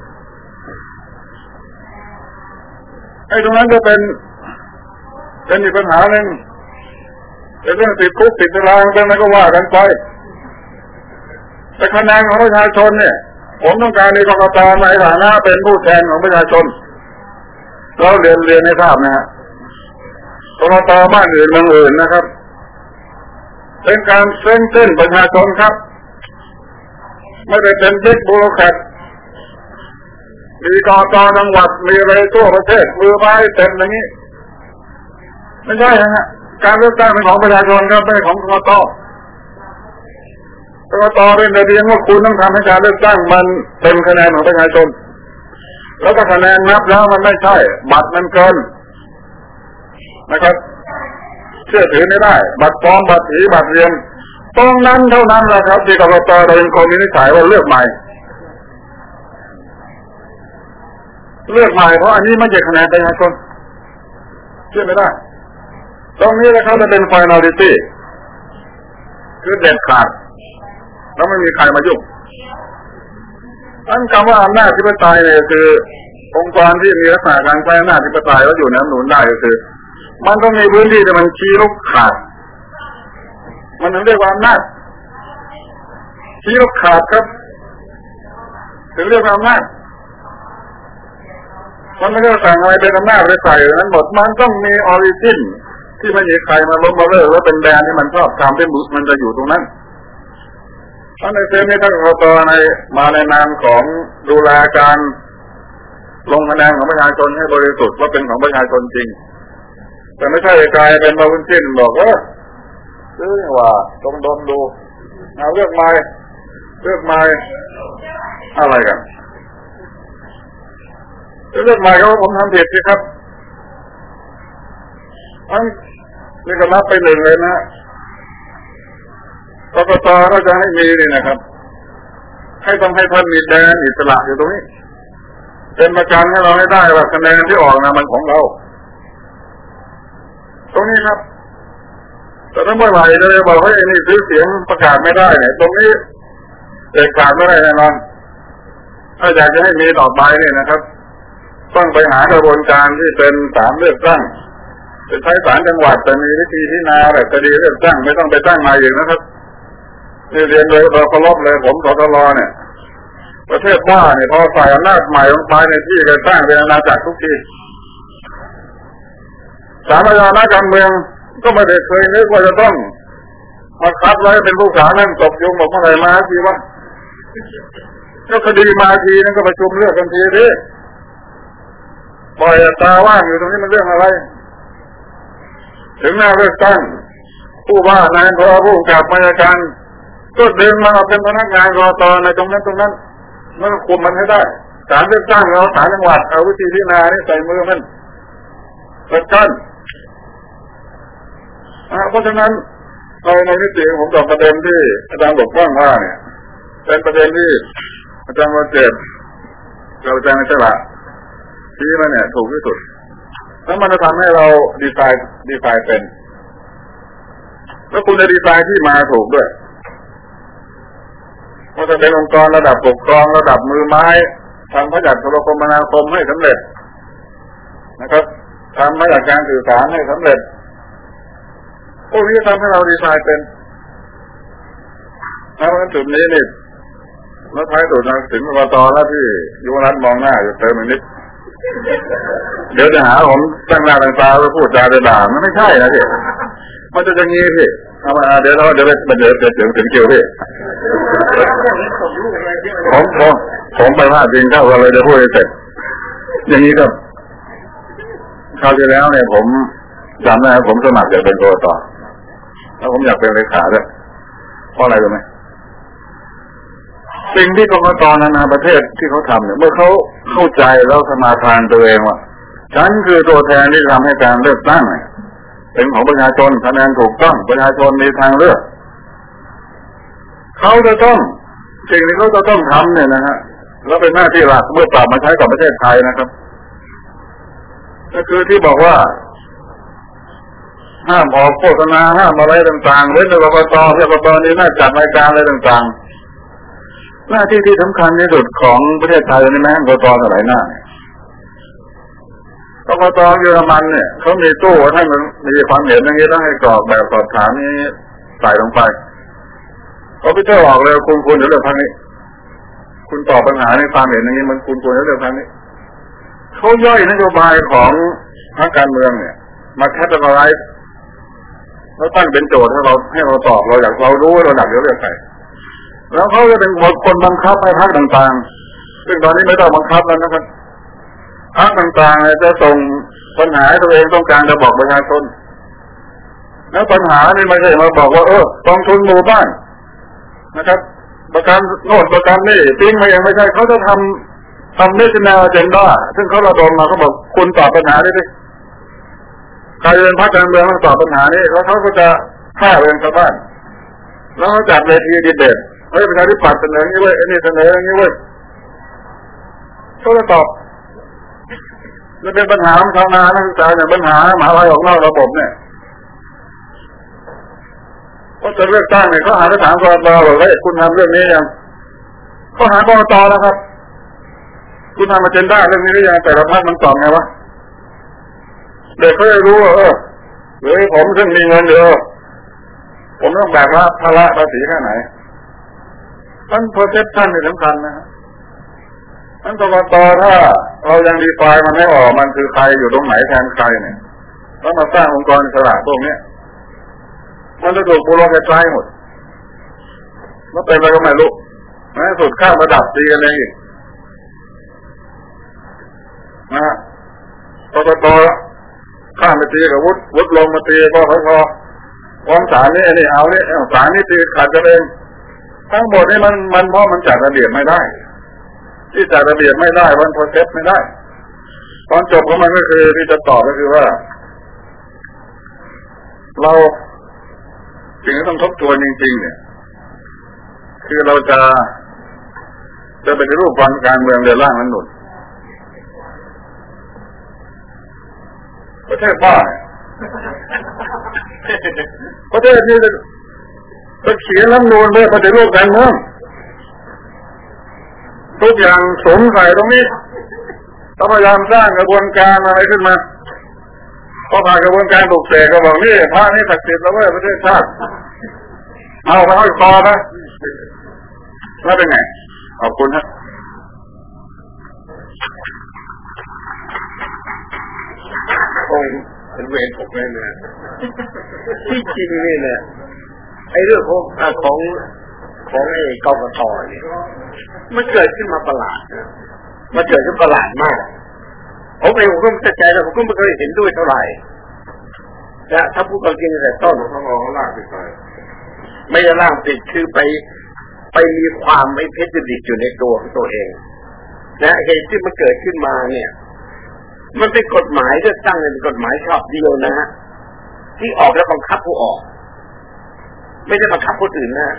ไอ้ตรงนั้นจะเป็นอีกปัญหาหนึ่งเป็นเรื่องติดคุกติดตารางเป็นอะไรก็ว่ากันไปแต่คะแนนของประชาชนเนี่ยผมต้องการในกกตในฐานะเป็นผู้แทนของประชาชนเราเรียนให้ทราบนะฮะกกตบ้านอื่นเมืองอื่นนะครับเป็นการเส้นประชาชนครับไม่ได้เป็นบิ๊กบูโรแครตมีกกตจังหวัดมีอะไรทั่วประเทศมือไม้เต็มอย่างนี้ไม่ใช่ฮะการเลือกตั้งเป็นของประชาชนครับไม่ใช่ของกกตกกตเป็นระเบียบว่าคุณต้องทำให้การเลือกตั้งมันเป็นคะแนนของประชาชนแล้วก็คะแนนนับแล้วมันไม่ใช่บัตรมันเกินนะครับเชื่อถือไม่ได้บัตรปลอมบัตรผีบัตรเรียนตรงนั้นเท่านั้นแหละครับที่กกตโดยคอมมิวนิสต์สายว่าเลือกใหม่เพราะอันนี้ไม่ใช่คะแนนประชาชนเชื่อไม่ได้ตรงนี้แหละครับจะเป็น finality คือเด็ดขาดแล้วไม่มีใครมายุ่งอันคำว่าอำนาจอธิปไตยเนี่ยคือองค์กรที่มีลักษณะการใช้อำนาจอธิปไตยแล้วอยู่ในรัฐธรรมนูญได้ก็คือมันต้องมีพื้นที่ที่มันชี้ลูกขาดมันถึงเรียกว่าอำนาจชี้ลูกขาดครับถึงเรียกว่าอำนาจมันไม่ได้สั่งอะไรเป็นอำนาจไปใส่นั้นหมดมันต้องมีออริจินที่ไม่มีใครมาล้มมาเลิกแล้วเป็นแบรนด์ที่มันชอบทำเป็นมันจะอยู่ตรงนั้นท่านในเซนนี้ท่านกกต.มาในนามของดูแลการลงคะแนนของประชาชนให้บริสุทธิ์ว่าเป็นของประชาชนจริงแต่ไม่ใช่กลายเป็นมาวุ้นจิ้นบอกว่าซื้อว่าตรงดมดูเอาเลือกไม้อะไรกันเลือกไม้เขาผมทำผิดสิครับนี่ก็นับไปหนึ่งเลยนะกกต.ก็จะให้มีนี่นะครับต้องให้ท่านมีแดนอิสระอยู่ตรงนี้เป็นประกันให้เราให้ได้ว่าคะแนนที่ออกนะมันของเราตรงนี้ครับแต่ถ้าเมื่อไหร่เลยบอกว่าไอ้นี่ซื้อเสียงประกาศไม่ได้เนี่ยตรงนี้เด็ดขาดไม่ได้แน่นอนถ้าอยากจะให้มีต่อไปเนี่ยนะครับต้องไปหากระบวนการที่เป็นศาลเลือกตั้งจะใช้ศาลจังหวัดแต่มีวิธีพิจารณาแบบคดีเลือกตั้งไม่ต้องไปตั้งมาอีกนะครับนี่เรียนเลยเราเคารพเลยผมสตร.เนี่ยประเทศบ้าเนี่ยพอใส่อำนาจใหม่ลงไปในที่การตั้งเป็นอาณาจักรทุกทีศาลอาญานักการเมืองก็ไม่ได้เคยนึกว่าจะต้องมาคัดไว้เป็นผู้ศาลนั่นตบยุงบอกเมื่อไหร่มาทีวะก็คดีมาทีนั่นก็ประชุมเลือกกันทีดิปล่อยตาว่างอยู่ตรงนี้มันเรื่องอะไรถึงหน้าเลือกตั้งผู้ว่านายพอผู้กำกับอัยการก็ดึงมาเป็นพนักงานกต.ในตรงนั้นมันคุมมันให้ได้ศาลเลือกตั้งเราศาลจังหวัดเอาวิธีพิจารณานี่ใส่มือมันประกันเพราะฉะนั้นในมิติผมตอบประเด็นที่อาจารย์บอกว่างว่าเนี่ยเป็นประเด็นที่อาจารย์ว่าเจ็บเราอาจารย์ฉลาดที่มันเนี่ยถูกที่สุดแล้วมันจะทำให้เราดีไซน์เป็นแล้วคุณจะดีไซน์ที่มาถูกด้วยว่าจะเป็นองค์กรระดับปกครองระดับมือไม้ทำพระราชโทรคมนาคมให้สำเร็จนะครับทำพระราชการสื่อสารให้สำเร็จพวกนี้ทำให้เราดีไซน์เป็นแล้วจุดนี้นี่แล้วท้ายสุดนะถึงกต.แล้วที่ยุวรัตน์มองหน้าอยู่เติมอีกนิดเดี๋ยวจะหาผมตั้งหน้าตั้งตาไปพูดจาด่ามันไม่ใช่นะพี่มันจะอย่างงี้พี่เอามาเดี๋ยวถึงเกี่ยวพี่ผมไปพลาดจริงเข้าเลยจะพูดให้เสร็จอย่างนี้ครับคราวที่แล้วเนี่ยผมจำได้ผมสมัครอยากเป็นกกต.แล้วผมอยากเป็นเลขาด้วยเพราะอะไรรู้ไหมสิ่งที่กกต.นานาประเทศที่เขาทำเนี่ยเมื่อเขาเข้าใจแล้วสมาทานตัวเองว่าฉันคือตัวแทนที่ทำให้การเลือกตั้งเป็นของประชาชนคะแนนถูกต้องประชาชนมีทางเลือกเขาจะต้องสิ่งที่เขาจะต้องทำเนี่ยนะฮะแล้วเป็นหน้าที่หลักเมื่อปรับมาใช้กับประเทศไทยนะครับก็คือที่บอกว่าห้ามออกโฆษณาห้ามอะไรต่างๆเว้นแต่กกต.นี้น่าจัดรายการอะไรต่างๆหน้าที่ที่สำคัญที่สุดของประเทศไทยนี่แม้กกต.สมัยหน้าเนี่ยกกต.เยอรมันเนี่ยเขามีตู้ให้มันมีความเห็นอย่างนี้แล้วให้กรอกแบบสอบถามนี้ใส่ลงไปเขาพิจารณาออกเลยคุณจะเลือกทางนี้คุณตอบปัญหาในความเห็นอย่างนี้มันคุณควรจะเลือกทางนี้เขาย่อยนโยบายของพรรคการเมืองเนี่ยมาแคตตาล็อกแล้วตั้งเป็นโจทย์ให้เราตอบเราอยากเรารู้เราอยากเลือกใครแล้วเขาจะเป็นคนบังคับให้พรรคต่างๆซึ่งตอนนี้ไม่ต้องบังคับแล้วนะครับพรรคต่างๆจะส่งปัญหาตัวเองต้องการจะบอกประชาชนแล้วปัญหานี่ไม่ใช่มาบอกว่ากองทุนหมู่บ้านนะครับประกันโน่นประกันนี่ติ้งมาอย่างไม่ใช่เขาจะทำเนชั่นแนลอะเจนดาซึ่งเขาระดมมาเขาบอกคุณตอบปัญหาได้ดิใครเป็นพรรคการเมืองต้องตอบปัญหานี้แล้วเขาก็จะฆ่าเรื่องชาวบ้านแล้วเขาจัดเวทีดีเบตเฮ้ยประชาธิปัตย์เสนออย่างนี้เว้ยอันนี้เสนออย่างนี้เว้ยเขาจะตอบจะเป็นปัญหาของชาวนานักศึกษาเนี่ยปัญหามหาวิทยาลัยออกนอกระบบเนี่ยก็จะเลือกตั้งเนี่ยเขาหาไปถามกกต.บอกว่าคุณทำเรื่องนี้ยังเขาหากกต.แล้วครับคุณทำมาเจนด้าเรื่องนี้หรือยังแต่ละพรรคมันตอบไงวะเด็กเขาจะรู้ว่าหรือผมซึ่งมีเงินเยอะผมต้องแบกรับภาระภาษีแค่ไหนนั่นโปรเจคชั่นเป็นสำคัญนะนั่นกกต.ถ้าเรายังดีไฟมันไม่ออกมันคือใครอยู่ตรงไหนแทนใครเนี่ยแล้วมาสร้างองค์กรอิสระพวกนี้มันจะถูกบูโรแกรมหมดแล้วเป็นอะไรก็ไม่รู้นะสุดข้ามระดับตีกันเองอีกนะกกต.ข้ามไปตีกับวุฒิลงมาตีปปช.ความศาลนี่เอาเนี่ยศาลนี่ตีขัดกันเองทั้งหมดนี่มันเพราะมันจัดระเบียบไม่ได้ที่จัดระเบียบไม่ได้มันโปรเซสไม่ได้ตอนจบของมันก็คือที่จะตอบก็คือว่าเราสิ่งที่ต้องทบทวนจริงๆเนี่ยคือเราจะไปในรูปความการเมืองเดินร่างนั้นหนุนประเทศบ้าประเทศนี้จะเขียนรัฐธรรมนูญเพื่อปฏิรูปการเมืองทุกอย่างสงสัยตรงนี้ต้องพยายามสร้างกระบวนการอะไรขึ้นมาพอผ่านกระบวนการปลุกเสกก็บอกนี่พระนี่ศักดิ์สิทธิ์แล้วเว้ยประเทศชาติเอาไปห้อยคอนะแล้วเป็นไงขอบคุณครับโอ้เป็นเวรผมเลยเนี่ยที่จริงนี่เนี่ยไอ้เรื่องของไอ้กกต.เนี่ยมันเกิดขึ้นมาประหลาดนะมันเกิดขึ้นประหลาดมากผมเองผมก็ไม่เข้าใจแล้วผมก็ไม่เคยเห็นด้วยเท่าไหร่นะถ้าพูดจริงแต่ต้นเขาบอกว่าล่างติดไปไม่ได้ล่างติดคือไปมีความไม่เพชรดิบอยู่ในตัวของตัวเองนะเหตุที่มันเกิดขึ้นมาเนี่ยมันเป็นกฎหมายเลือกตั้งเป็นกฎหมายฉบับเดียวนะฮะที่ออกแล้วบังคับผู้ออกไม่ได้บังคับคนอื่นนะ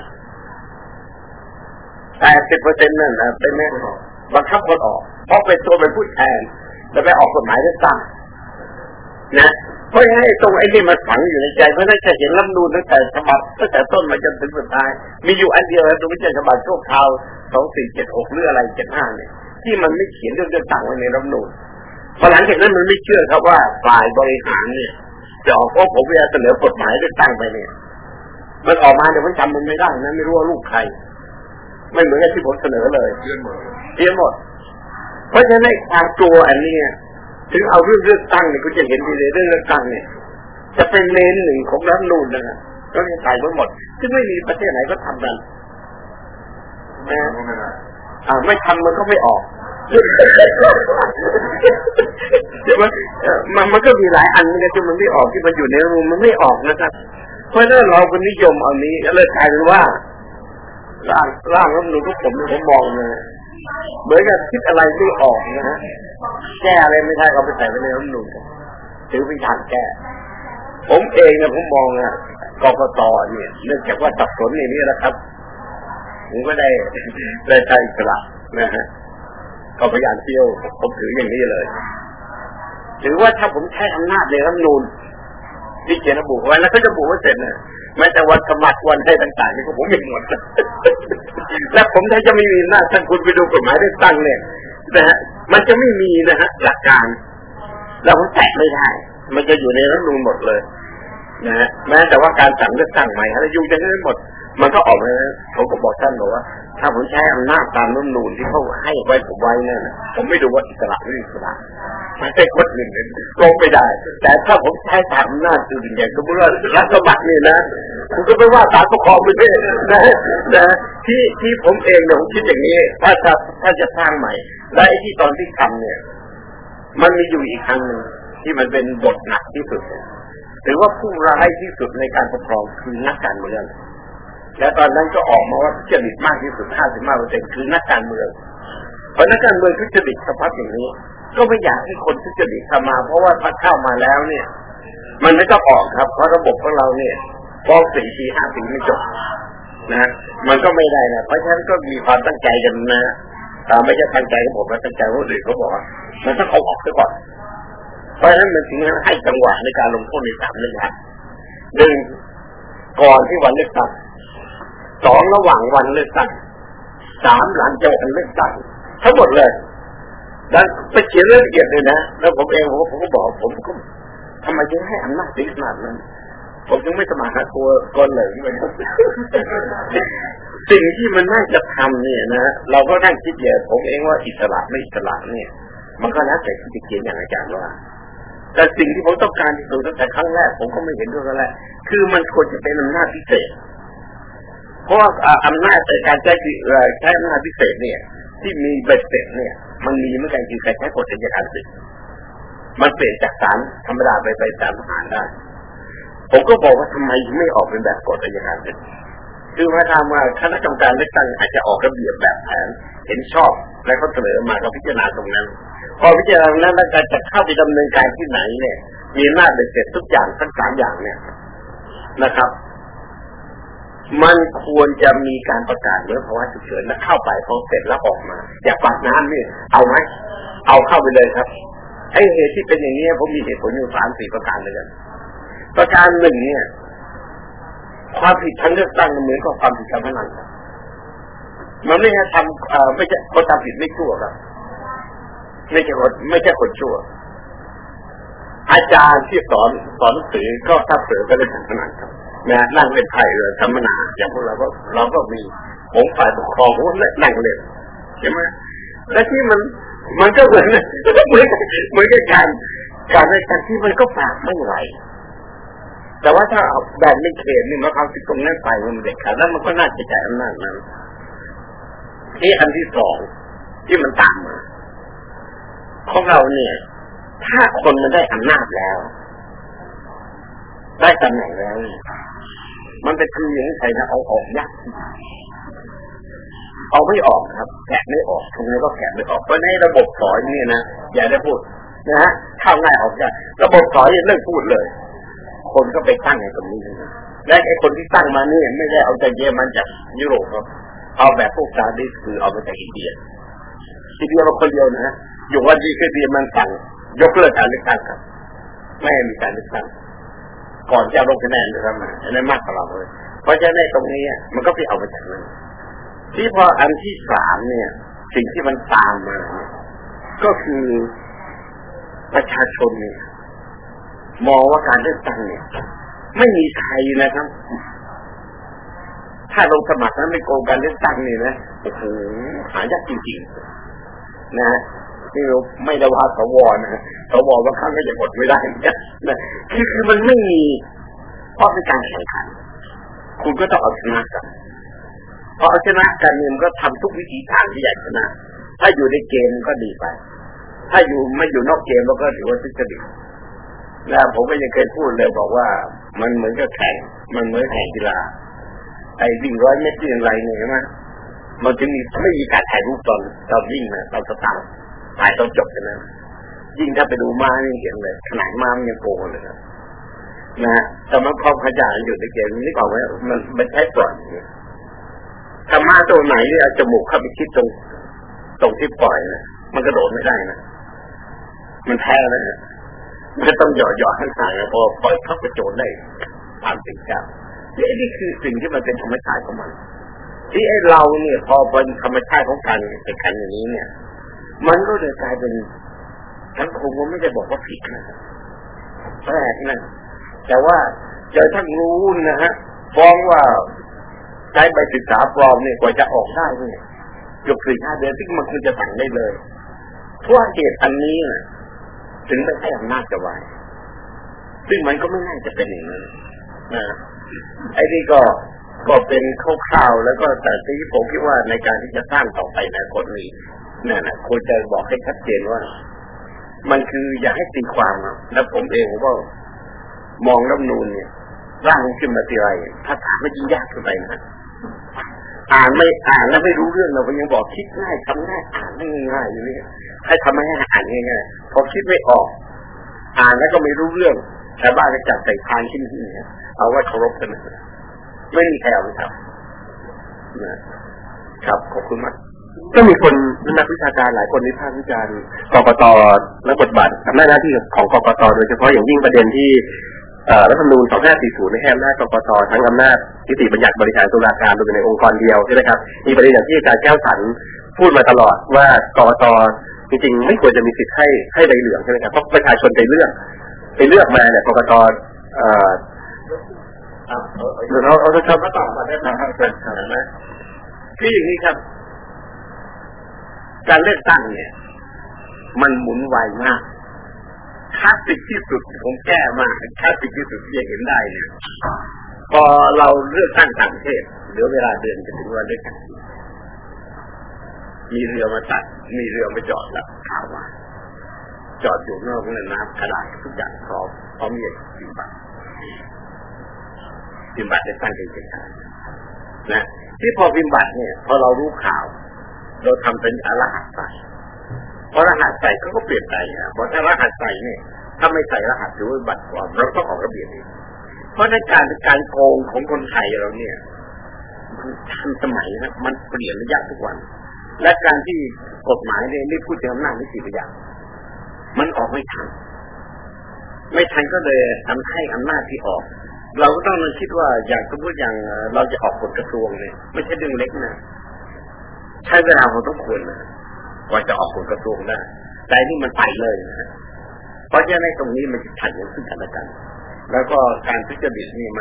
80%นั่นนะเป็นแม่บังคับคนออกเพราะเป็นตัวเป็นผู้แทนจะไปออกกฎหมายเลือกตั้งนะเพราะงั้นตรงไอ้นี่มันฝังอยู่ในใจเพราะนั่นจะเห็นรัฐธรรมนูญตั้งแต่ฉบับตั้งแต่ต้นมาจนถึงสุดท้ายมีอยู่อันเดียวนะตรงนี้ฉบับชั่วคราว2476หรืออะไร75เนี่ยที่มันไม่เขียนเรื่องเลือกตั้งไว้ในรัฐธรรมนูญพอหลังจากนั้นมันไม่เชื่อครับว่าฝ่ายบริหารเนี่ยจะออกเพราะผมเวลาเสนอกฎหมายเลือกตั้งไปเนี่ยมันออกมาเดี๋ยวมันจำมันไม่ได้นะไม่รู้ว่าลูกใครไม่เหมือนกับที่ผมเสนอเลยเพี้ยนหมดเพราะฉะนั้นความกลัวอันนี้ถึงเอาเรื่องเลือกตั้งเนี่ยก็จะเห็นดีเลยเรื่องเลือกตั้งเนี่ยจะเป็นเลนหนึ่งของรัฐธรรมนูญนะก็จะใส่ไว้หมดซึ่งไม่มีประเทศไหนก็ทำกันนะไม่ทำมันก็ไม่ออกใช่ไหมมันก็มีหลายอันนะที่มันไม่ออกที่มันอยู่ในรัฐธรรมนูญมันไม่ออกนะครับเพราะฉะนั้นเราก็นิยมเอานี้เลยกลายเป็นว่าร่างรัฐธรรมนูญทุกผมมองนะเหมือนกับคิดอะไรไม่ออกนะฮะแก้อะไรไม่ได้ก็ไปใส่ไว้ในรัฐธรรมนูญถือเป็นทางแก้ผมเองนะผมมองนะกกต.เนี่ยเนื่องจากว่าสับสนอย่างนี้นะครับผมก็ได้ใจอิสระนะฮะก็พยายามเที่ยวผมถืออย่างนี้เลยถือว่าถ้าผมใช้อำนาจในรัฐธรรมนูญที่เขียนระบุไว้แล้วก็จะระบุไว้เสร็จนะแม้แต่วันสมัครวันให้ต่างๆนี่ก็ผมไม่หมดและผมถ้าจะไม่มีหน้าท่านคุณไปดูกฎหมายเลือกตั้งเนี่ยนะฮะมันจะไม่มีนะฮะหลักการเราแตะไม่ได้มันจะอยู่ในรัฐธรรมนูญหมดเลยนะฮะแม้แต่ว่าการสั่งเลือกตั้งใหม่อะไรอยู่ในนั้นหมดมันก็ออกมาผมก็บอกท่านบอกว่าถ้าผมใช้อำนาจตามรัฐธรรมนูญที่เขาให้ไว้ผมไว้นั่นผมไม่ดูว่าอิสระหรืออิสระไม่ใช่คนอื่นลงไปได้แต่ถ้าผมใช้ตามอำนาจอื่นอย่างสมมติว่ารัฐบัตรนี่นะผมก็ไม่ว่าศาลปกครองไม่ได้นะที่ผมเองเนี่ยผมคิดอย่างนี้ถ้าจะสร้างใหม่และไอ้ที่ตอนที่ทำเนี่ยมันมีอยู่อีกครั้งนึงที่มันเป็นบทหนักที่สุดถือว่าผู้ร้ายที่สุดในการปกครองคือนักการเมืองและตอนนั้นก็ออกมาว่าทุจริตมากที่สุด 55% คือนักการเมืองเพราะนักการเมืองทุจริตสภาพอย่างนี้ก็ไม่อยากให้คนทุจริตเข้ามาเพราะว่าถ้าเข้ามาแล้วเนี่ยมันไม่ต้องออกครับเพราะระบบของเราเนี่ยฟ้อง4 ปี 5 ปีไม่จบนะมันก็ไม่ได้นะเพราะฉะนั้นก็มีความตั้งใจกันนะไม่ใช่ตั้งใจของผมนะตั้งใจคนอื่นเขาบอกว่ามันต้องเอาออกซะก่อนเพราะฉะนั้นมันถึงให้จังหวะในการลงโทษใน3เรื่องครับ1ก่อนที่วันเลือกตั้ง2ระหว่างวันเลือกตั้ง3หลังจากวันเลือกตั้งทั้งหมดเลยแล้วไปเขียนรายละเอียดเลยนะแล้วผมเองผมก็บอกผมก็ทำไมถึงให้อำนาจถึงขนาดนั้นผมจึงไม่สมัครตัวก่อนเลยสิ่งที่มันน่าจะทำเนี่ยนะเราก็นั่งคิดเยอะผมเองว่าอิสระไม่อิสระเนี่ยมันก็แล้วแต่ที่จะเขียนอย่างอาจารย์ว่าแต่สิ่งที่ผมต้องการที่สุดตั้งแต่ครั้งแรกผมก็ไม่เห็นด้วยกันแรกคือมันควรจะเป็นอำนาจพิเศษเพราะว่าอำนาจในการใช้อำนาจพิเศษเนี่ยที่มีเบ็ดเสร็จเนี่ยมันมีเหมือนกันคือการใช้กฎอัยการศึกมันเปลี่ยนจากศาลธรรมดาไปศาลทหารได้ผมก็บอกว่าทำไมไม่ออกเป็นแบบกฎอัยการศึกคือหมายความว่าคณะกรรมการเลือกตั้งอาจจะออกระเบียบแบบแผนเห็นชอบแล้วก็เสนอมาก็พิจารณาตรงนั้นพอพิจารณาแล้วการจะเข้าไปดำเนินการที่ไหนเนี่ยมีอำนาจเบ็ดเสร็จทุกอย่างทั้ง3อย่างเนี่ยนะครับมันควรจะมีการประกาศเรื่องภาวะฉุกเฉินแล้วเข้าไปพอเสร็จแล้วออกมาอย่าปัดน้ำนี่เอาไหมเอาเข้าไปเลยครับไอ้เหตุที่เป็นอย่างนี้ผมมีเหตุผลอยู่3-4ประการเลยกันประการหนึ่งเนี่ยความผิดทางเลือกตั้งเหมือนกับความผิดการพนันมันไม่ใช่ทำไม่ใช่คนทำผิดไม่ชั่วครับไม่ใช่คนชั่วอาจารย์ที่สอนหนังสือก็ถ้าเสือก็เล่นการพนันครับนะนั่งเล่นไพ่เลยสัมมนาอย่างพวกเราก็มีผมฝ่ายปกครองผมนั่งเล่นใช่ไหมและที่มันก็เหมือนกับการในการที่มันก็ฝากไม่ไหวแต่ว่าถ้าเอาแบ่งเป็นเขตนี่มันเอาที่ตรงนั้นไปมันเด็ดขาดแล้วมันก็น่าจะใช้อำนาจนั้นที่อันที่สองที่มันตามมาของเราเนี่ยถ้าคนมันได้อำนาจแล้วได้ตำแหน่งแล้วมันเป็นคืออย่างนี้ใครนะเอาออกยากเอาไม่ออกครับแกะไม่ออกทำไมก็แกะไม่ออกเพราะในระบบสอยนี่นะอย่าได้พูดนะฮะเข้าง่ายออกยากระบบสอยเลิกพูดเลยคนก็ไปตั้งในตรงนี้และไอ้คนที่ตั้งมานี่ไม่ได้เอาจากเยอรมันจากยุโรปครับเอาแบบพวกซาดิสคือเอามาจากอินเดียเราคนเดียวนะอยู่วันดีคือดีมันสั่งยกเลิกการเลือกตั้งครับไม่มีการเลือกตั้งก่อนจะลงคะแนนนะครับอันนั้นมากกว่าเราเลยเพราะฉะนั้นตรงนี้มันก็ไปเอามาจากนั้นที่พออันที่3เนี่ยสิ่งที่มันตามมาเนี่ยก็คือประชาชนเนี่ยมองว่าการเลือกตั้งเนี่ยไม่มีใครนะครับถ้าลงสมัครนั้นไม่โกงการเลือกตั้งนี่นะโอ้โหหายากจริงๆนะนี่เราไม่ได้ว่าสวนะสวบางครั้งก็จะกดไม่ได้นะคือมันไม่มีเพราะเป็นการแข่งขันคุณก็ต้องเอาชนะกันพอเอาชนะกันเนี่ยมันก็ทำทุกวิธีทางที่อยากชนะถ้าอยู่ในเกมก็ดีไปถ้าไม่อยู่นอกเกมแล้วก็ถือว่าทุจริตแล้วผมก็ยังเคยพูดเลยบอกว่ามันเหมือนกับแข่งมันเหมือนแข่งกีฬาไอ้วิ่ง100 เมตรวิ่งอะไรเนี่ยใช่ไหมมันจะไม่มีการถ่ายรูปตอนวิ่งนะตอนสตาร์ทถ่ายตอนจบกันนะยิ่งถ้าไปดูม้านี่เห็นเลยขนาดม้ามันยังโกงเลยนะแต่มันความขยันอยู่ในเกมนี่บอกว่ามันใช้ปล่อยถ้าม้าตัวไหนเนี่ยจมูกเข้าไปคิดตรงที่ปล่อยนะมันกระโดดไม่ได้นะมันแพ้แล้วนะไม่ต้องหย่อๆข้างๆพอปล่อยเข้ากระโจนได้ตามสิ่งจับนี่คือสิ่งที่มันเป็นธรรมชาติของมันที่ไอ้เราเนี่ยพอเป็นธรรมชาติของการแข่งขันอย่างนี้เนี่ยมันก็เลยกลายเป็นสังคมก็ไม่ได้บอกว่าผิดนะแปลกนะแต่ว่าเจอท่านรู้นะฮะฟ้องว่าใช้ใบศึกษาปลอมเนี่ยกว่าจะออกได้เนี่ยยก4-5 เดือนที่มันควรจะสั่งได้เลยเพราะเหตุอันนี้นะถึงไม่ให้อำนาจจะไว้ซึ่งมันก็ไม่น่าจะเป็นอย่างนั้นนะไอ้นี่ก็เป็นคร่าวๆแล้วก็แต่ที่ผมคิดว่าในการที่จะสร้างต่อไปในคนนี้นั่นนะควรจะบอกให้ชัดเจนว่ามันคืออย่าให้ตีความแล้วผมเองผมก็มองรัฐธรรมนูญเนี่ยร่างขึ้นมาทีไรภาษาไม่ยิ่งยากขึ้นไปนะอ่านแล้วไม่รู้เรื่องเราก็ยังบอกคิดง่ายทำง่ายอ่านง่ายอยู่นี่ให้ทำให้อ่านง่ายๆพอคิดไม่ออกอ่านแล้วก็ไม่รู้เรื่องชาวบ้านก็จับใส่พานขึ้นที่นี่เอาไว้เคารพกันไม่มีใครเอาไปทำนะครับขอบคุณมากก็มีคนนักวิชาการหลายคนวิพากษ์วิจารณ์กกต.และบทบาทอำนาจหน้าที่ของกกต.โดยเฉพาะอย่างยิ่งประเด็นที่รัฐธรรมนูญ 2540 ให้อำนาจกกต.ทั้งอำนาจนิติบัญญัติบริหารตุลาการโดยในองค์กรเดียวใช่ไหมครับมีประเด็นอย่างที่อาจารย์แก้วสันพูดมาตลอดว่ากกต.จริงๆไม่ควรจะมีสิทธิ์ให้ใบเหลืองใช่ไหมครับเพราะประชาชนไปเลือกมาเนี่ยกกต. เราจะทำมาต่อมาได้ไหมคืออย่างนี้ครับการเลือกตั้งเนี่ยมันหมุนไวมากคลาสสิกที่สุดผมแก้มาคลาสสิกที่สุดที่จะเห็นได้เนี่ยพอเราเลือกตั้งต่างประเทศเหลือเวลาเดือนจะถึงวันเลือกตั้งมีเรือมาตัดมีเรือมาจอดแล้วข่าวว่าจอดอยู่นอกนั้นน้ำกระดาษทุกอย่างพร้อมเย็นพิมพ์บัตรได้ตั้งใจจะใช้นะที่พอพิมพ์บัตรเนี่ยพอเรารู้ข่าวเราทำเป็นรหัสใส่พอรหัสใส่เขาก็เปลี่ยนใจนะเพราะถ้ารหัสใส่เนี่ยถ้าไม่ใส่รหัสถือว่าบัตรปลอมเราต้องออกระเบียบเองเพราะในการโกงของคนไทยเราเนี่ยมันทันสมัยนะมันเปลี่ยนระยะทุกวันและการที่กฎหมายเนี่ยไม่พูดถึงอำนาจนิติบัญญัติมันออกไม่ทันก็เลยทำให้อำนาจที่ออกเราก็ต้องคิดว่าอย่างสมมติอย่างเราจะออกกฎกระทรวงเนี่ยไม่ใช่เรื่องเล็กนะใช้เวลาพอต้องควรนะกว่าจะออกกฎกระทรวงได้แต่นี่มันไปเลยนะเพราะฉะนั้นตรงนี้มันจะขัดกันซึ่งกันและกันแล้วก็การทุจริตนี่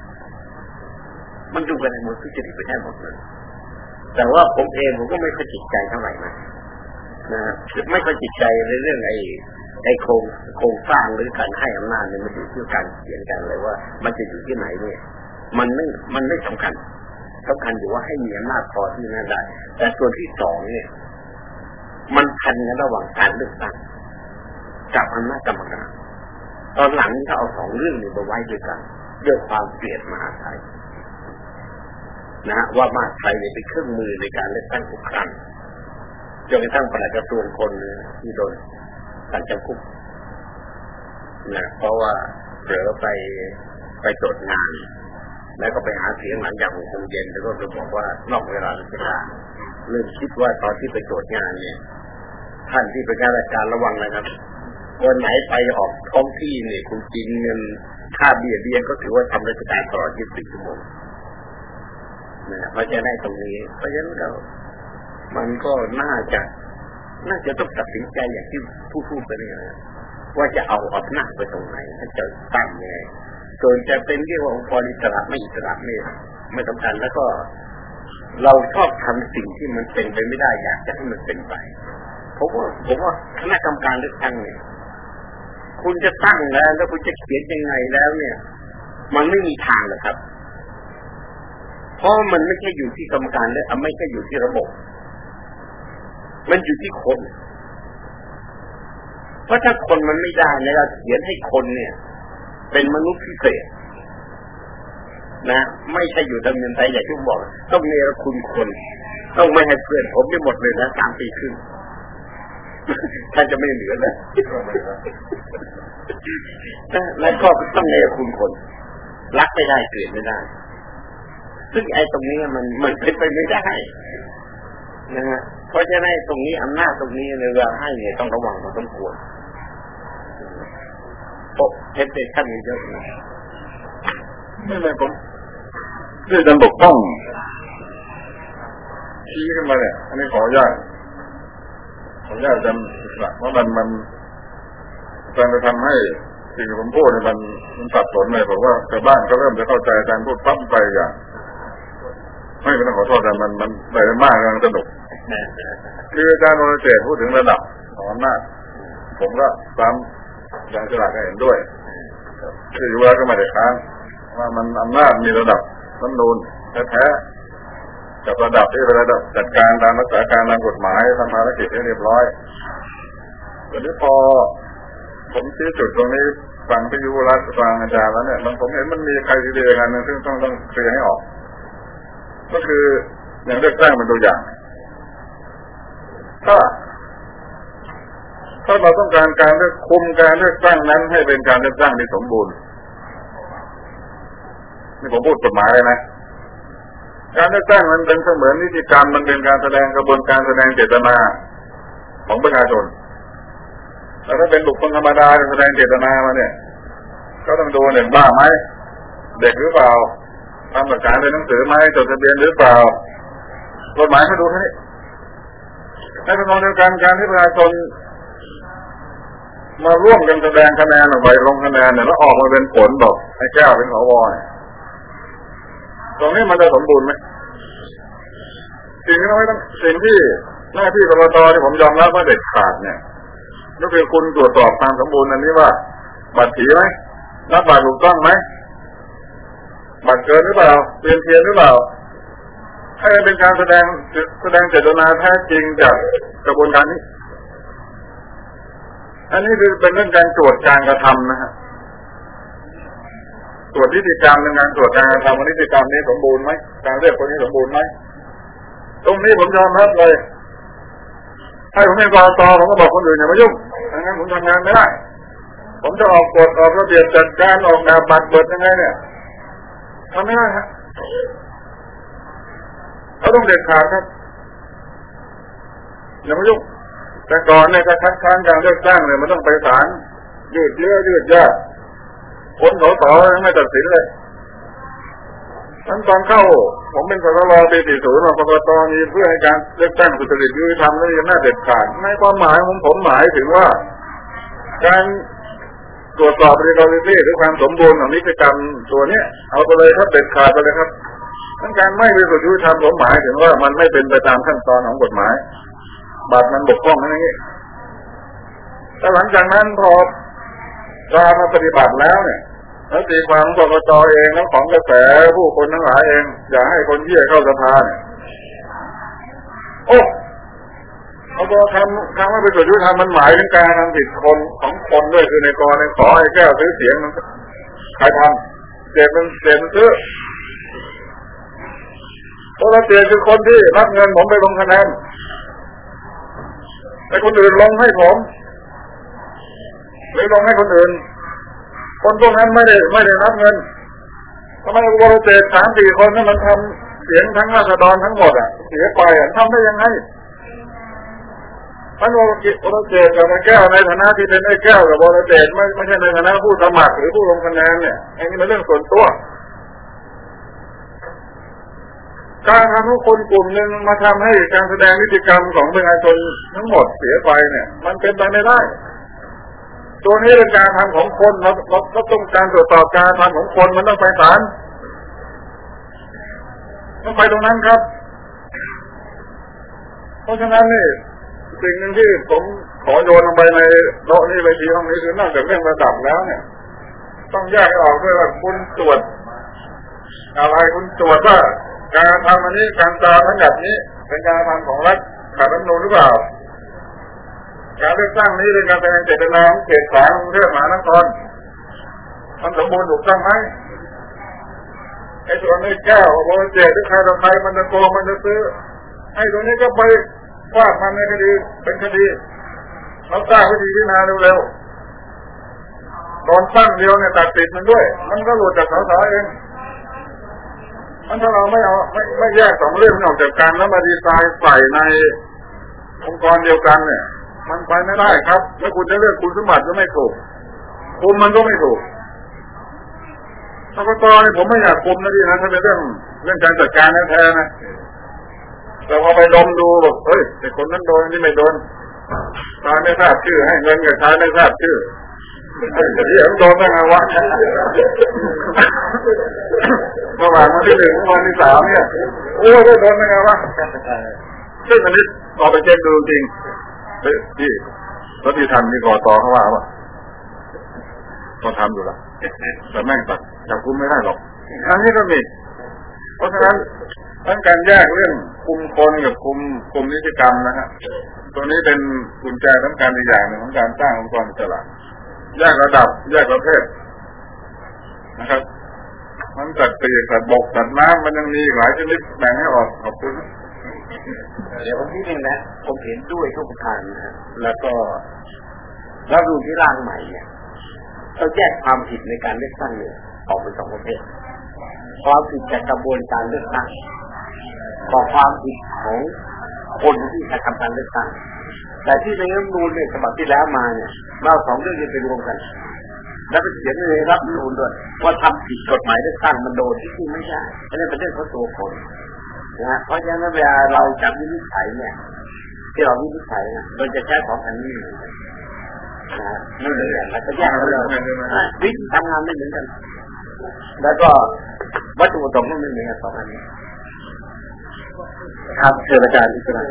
มันดูกันในหมดทุจริตไปแค่หมดเลยแต่ว่าผมเองผมก็ไม่ค่อยจิตใจเท่าไหร่นะไม่ค่อยจิตใจในเรื่องไอ้โครงสร้างหรือการให้อำนาจเนี่ยมันอยู่ที่การเขียนกันเลยว่ามันจะอยู่ที่ไหนเนี่ยมันไม่สำคัญอยู่ว่าให้มีอำนาจพอที่นั่นได้แต่ส่วนที่สองเนี่ยมันพันกันระหว่างการเลือกตั้งกับอำนาจกรรมการตอนหลังถ้าเอาสองเรื่องนี้มาไว้ด้วยกันด้วยความเกลียดมหาไทยนะว่ามหาไทยเนี่ยเป็นเครื่องมือในการเลือกตั้งทุกครั้งจนกระทั่งปลัดกระทรวงคนที่โดนตัดจำคุกนะเพราะว่าเผลอไปตรวจงานแล้วก็ไปหาเสียงหลังจาก6 โมงเย็นแล้วก็จะบอกว่านอกเวลาราชการเริ่มคิดว่าตอนที่ไปตรวจงานเนี่ยท่านที่เป็นข้าราชการระวังนะครับวันไหนไปออกท้องที่เนี่ยคุณกินเงินค่าเบี้ยก็ถือว่าทำราชการตลอด24 ชั่วโมงนะเพราะฉะนั้นตรงนี้เพราะฉะนั้นแล้วมันก็น่าจะต้องตัดสินใจอย่างที่พูดไปเนี่ยว่าจะเอาอำนาจไปตรงไหนถ้าจะตั้งยังไงส่วนจะเป็นเรียกว่าองค์กรอิสระไม่อิสระไม่สำคัญแล้วก็เราชอบทำสิ่งที่มันเป็นไปไม่ได้อยากจะให้มันเป็นไปผมว่าคณะกรรมการเลือกตั้งเนี่ยคุณจะตั้งแล้วคุณจะเขียนยังไงแล้วเนี่ยมันไม่มีทางเลยครับเพราะมันไม่ใช่อยู่ที่กรรมการและไม่ใช่อยู่ที่ระบบมันอยู่ที่คนเพราะถ้าคนมันไม่ได้เนี่ยเราเขียนให้คนเนี่ยเป็นมนุษย์พิเศษนะไม่ใช่อยู่ดำเนินไปอย่างที่บอกต้องเนรคุณคนต้องไม่ให้เพื่อนผมไม่หมดเลยนะ3 ปีครึ่งท่านจะไม่เหลือนะแล้วก็ต้องเนรคุณคนรักไม่ได้เกลียดไม่ได้ซึ่งไอ้ตรงนี้มันเป็นไปไม่ได้นะฮะเพราะฉะนั้นตรงนี้อำนาจตรงนี้ในเวลาให้เนี่ยต้องระวังพอสมควรเทปเด็กขั้นนี้เยอะนะไม่เลยผมที่อาจารย์บกต้องชี้ขึ้นมาเนี่ยอันนี้ขออนุญาตอาจารย์ว่ามันการจะทำให้สิ่งที่ผมพูดเนี่ยมันสับสนเลยผมว่าชาวบ้านก็เริ่มจะเข้าใจอาจารย์พูดปั๊บไปอย่างไม่ต้องขอโทษแต่มันไปมากกำลังสนุกคืออาจารย์วรเจตน์พูดถึงระดับของอำนาจผมก็ซ้ำอย่างฉลาดเห็นด้วยคือว่าก็ไม่ได้ค้านว่ามันอำนาจมีระดับรัฐธรรมนูญแท้ๆกับระดับที่เป็นระดับจัดการตามรักษาการตามกฎหมายทำภารกิจให้เรียบร้อยแต่ที่พอผมชี้จุดตรงนี้ฟังพิยุรัตน์ฟังอาจารย์แล้วเนี่ยผมเห็นมันมีใครทีเดียวกันนึงซึ่งต้องเคลียร์ให้ออกก็คืออย่างเลือกตั้งเป็นตัวอย่างถ้าเราต้องการการเลือกคุมการเลือกตั้งนั้นให้เป็นการเลือกตั้งที่สมบูรณ์นี่ผมพูดกฎหมายเลยนะการเลือกตั้งมันเป็นเสมือนนิติกรรมมันเป็นการแสดงกระบวนการแสดงเจตนาของประชาชนแต่ถ้าเป็นบุคคลธรรมดาแสดงเจตนามาเนี่ยก็ต้องดูหนึ่งบ้าไหมเด็กหรือเปล่าทำหลักฐานในหนังสือไหมจดทะเบียนหรือเปล่ากฎหมายเขาดูแค่นี้ในทางเดียวกันการที่ประชาชนมาร่วมกันแสดงคะแนนออกไปลงคะแนนเนี่ยแล้วออกมาเป็นผลบอกไอ้แก้วเป็นสวตรงนี้มันจะสมบูรณ์ไหมสิ่งที่หน้าที่กกต.ที่ผมยอมรับว่าเด็ดขาดเนี่ยก็คือคุณตรวจสอบความสมบูรณ์อันนี้ว่าบัตรผีไหมนับบัตรถูกต้องไหมบัตรเกินหรือเปล่าเปลี่ยนเทียนหรือเปล่าไม่เป็นการแสดงเจตนาแท้จริงจากกระบวนการนี้อันนี้คือเป็นเรื่องการตรวจการกระทำนะฮะตรวจนิติกรรมในการตรวจการกระทำว่านิติกรรมนี้สมบูรณ์ไหมการเรียกคนนี้สมบูรณ์ไหมตรงนี้ผมยอมรับเลยให้ผมเป็นกต.ผมก็บอกคนอื่นอย่ามายุ่งไม่งั้นผมทำงานไม่ได้ผมจะออกกฎออกระเบียบจัดการออกแบบบัตรเบิดยังไงเนี่ยทำไม่ได้ฮะเขาต้องเด็ดขาดครับอย่ามายุ่งแต่ก่อนเนี่ยจะคัดค้านการเลือกตั้งเลยมันต้องไปศาลยืดเยื้อยืดยาดคนสสยังไม่ตัดสินเลยตอนเข้าผมเป็นสสรปี40กกต.มีเพื่อให้การเลือกตั้งสุจริตยุติธรรมและยังน่าเด็ดขาดในความหมายผมหมายถึงว่าการตรวจสอบ legality หรือความสมบูรณ์ของนิติกรรมตัวเนี้ยเอาไปเลยครับเด็ดขาดไปเลยครับทั้งการไม่บริสุทธิ์ยุติธรรมผมหมายถึงว่ามันไม่เป็นไปตามขั้นตอนของกฎหมายบัตรมันบกพร่องอะไรอย่างนี้แต่หลังจากนั้นพอการมาปฏิบัติแล้วเนี่ยแล้วตีความกกต.เองแล้วของกระแสผู้คนทั้งหลายเองอย่าให้คนเหี้ยเข้าสภาเนี่ยโอ้เขาบอกคำว่าเป็นสุจริตธรรมมันหมายถึงการทำผิดคนของคนด้วยคือในกรณีขอให้แก้วซื้อเสียงมันใครทำเจ็บมันซื้อเพราะเราเปลี่ยนคือคนที่รับเงินผมไปลงคะแนนแต่คนอื่นลงให้ผมหรือลงให้คนอื่นคนพวกนั้นไม่ได้รับเงินทำไมวรเจต 3-4 คนนั้นมันทำเสียงทั้งราษฎรทั้งหมดเสียไปทำได้ยังไงมันวรเจตกับนายแก้วในฐานะที่เป็นไอ้แก้วกับวรเจตไม่ใช่ในฐานะผู้สมัครหรือผู้ลงคะแนนเนี่ยอันนี้เป็นเรื่องส่วนตัวการทำให้คนกลุ่มหนึ่งมาทำให้การแสดงนิติกรรมของประชาชนทั้งหมดเสียไปเนี่ยมันเป็นไปไม่ได้ตัวนี้เป็นการทำของคนเราต้องการตรวจสอบการทำของคนมันต้องไปศาลต้องไปตรงนั้นครับเพราะฉะนั้นนี่สิ่งหนึ่งที่ผมขอโยนลงไปในโต๊ะนี้ไปทีห้องนี้คือนอกจากเรื่องระดับแล้วเนี่ยต้องแยกให้ออกด้วยว่าคุณตรวจอะไรคุณตรวจว่าการทำอันนี้การตามทั้งแบบนี้เป็นการทำของรัฐขัดรัฐธรรมนูญหรือเปล่าการเลือกตั้งนี้เป็นการแสดงเจตนาของเขต 3 กรุงเทพมหานครมันสมบูรณ์ถูกต้องไหมไอ้ส่วนนี้แก้วโบเจตหรือใครต่อใครมันจะโกงมันจะซื้อไอ้ตรงนี้ก็ไปฟาดมันในคดีเป็นคดีเราสร้างวิธีพิจารณาเร็วๆตอนตั้งเดียวเนี่ยตัดสินมันด้วยมันก็หลุดจากสสเองถ้าเราไม่แยกสองเรื่องออกจากกันแล้วมาดีไซน์ใส่ในองค์กรเดียวกันเนี่ยมันไปไม่ได้ครับแล้วคุณจะเลือกคุณสมบัติก็ไม่ถูกคุมมันก็ไม่ถูกกกต.นี่ผมไม่อยากคุมนะที่นะถ้าเป็นเรื่องการจัดการแท้ๆนะแต่พอไปดมดูบอกเฮ้ยไอ้คนนั้นโดนนี่ไม่โดนตายไม่ทราบชื่อให้เงินกับชายไม่ทราบชื่อเดี๋ยวโดนได้ไงวะระหว่างวันที่ 1 วันที่ 3เนี่ยโอ้ยโดนได้ไงวะซึ่งอันนี้ต่อไปเช็คดูจริงที่แล้วที่ทำมีกต.เขาว่าก็ทำอยู่ละแต่แม่งตัดจับกุมไม่ได้หรอกอันนี้ก็มีเพราะฉะนั้นทั้งการแยกเรื่องคุมคนกับคุมนิติกรรมนะฮะตัวนี้เป็นกุญแจสำคัญอีกอย่างหนึ่งของการสร้างองค์กรอิสระแยกระดับแยกประเภทนะครับมันจัดปีกจัดบกจัดน้ำมันยังมีหลายชนิดแบ่งให้ออกขอบคุณเดี๋ยวผมนิดนึงนะผมเห็นด้วยทุกประการนะแล้วก็รัฐธรรมนูญที่ร่างใหม่เนี่ยเราแยกความผิดในการเลือกตั้งเนี่ยออกเป็น2 ประเภทความผิดจากกระบวนการเลือกตั้งกับความผิดของคนที่กระทำการเลือกตั้งแต่ที่ในรัฐธรรมนูญเนี่ยฉบับที่แล้วมาเนี่ยเรา2 เรื่องนี้ไปรวมกันแล้วก็เขียนในรัฐธรรมนูญด้วยว่าทำผิดกฎหมายเลือกตั้งมันโดนที่ไม่ใช่อันนี้เป็นเรื่องของตัวคนนะเพราะฉะนั้นเวลาเราจับวินิจฉัยเนี่ยที่เราวินิจฉัยนะเราจะใช้2 อันนี้นะไม่เหมือนกันเราจะแยกกันเลยวิธีทำงานไม่เหมือนกันแล้วก็วัตถุประสงค์ไม่เหมือนกัน2 อันนี้ครับเชิญอาจารย์ที่กำลัง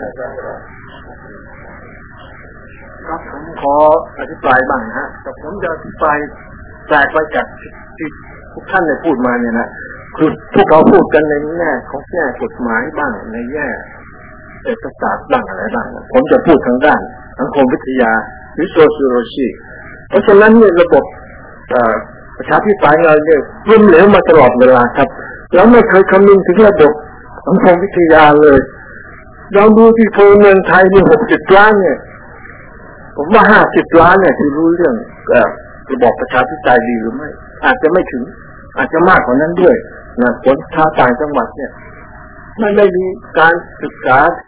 ครับผมขออธิบายบ้างนะฮะแต่ผมจะอธิบายแตกไปจากที่ทุกท่านได้พูดมาเนี่ยนะคือพวกเราพูดกันในแง่ของแง่กฎหมายบ้างในแง่เศรษฐศาสตร์บ้างอะไรบ้างผมจะพูดทางด้านสังคมวิทยาหรือ sociology เพราะฉะนั้นเนี่ยระบบประชาธิปไตยเราเนี่ยล้มเหลวมาตลอดเวลาครับแล้วไม่เคยคำนึงถึงระบบสังคมวิทยาเลยเราดูที่โพลเมืองไทยมี60 ล้านเนี่ยผมว่า50 ล้านเนี่ยที่รู้เรื่องระบบประชาธิปไตยดีหรือไม่อาจจะไม่ถึงอาจจะมากกว่านั้นด้วยนะคนชาวต่างจังหวัดเนี่ยไม่ได้มีการศึกษา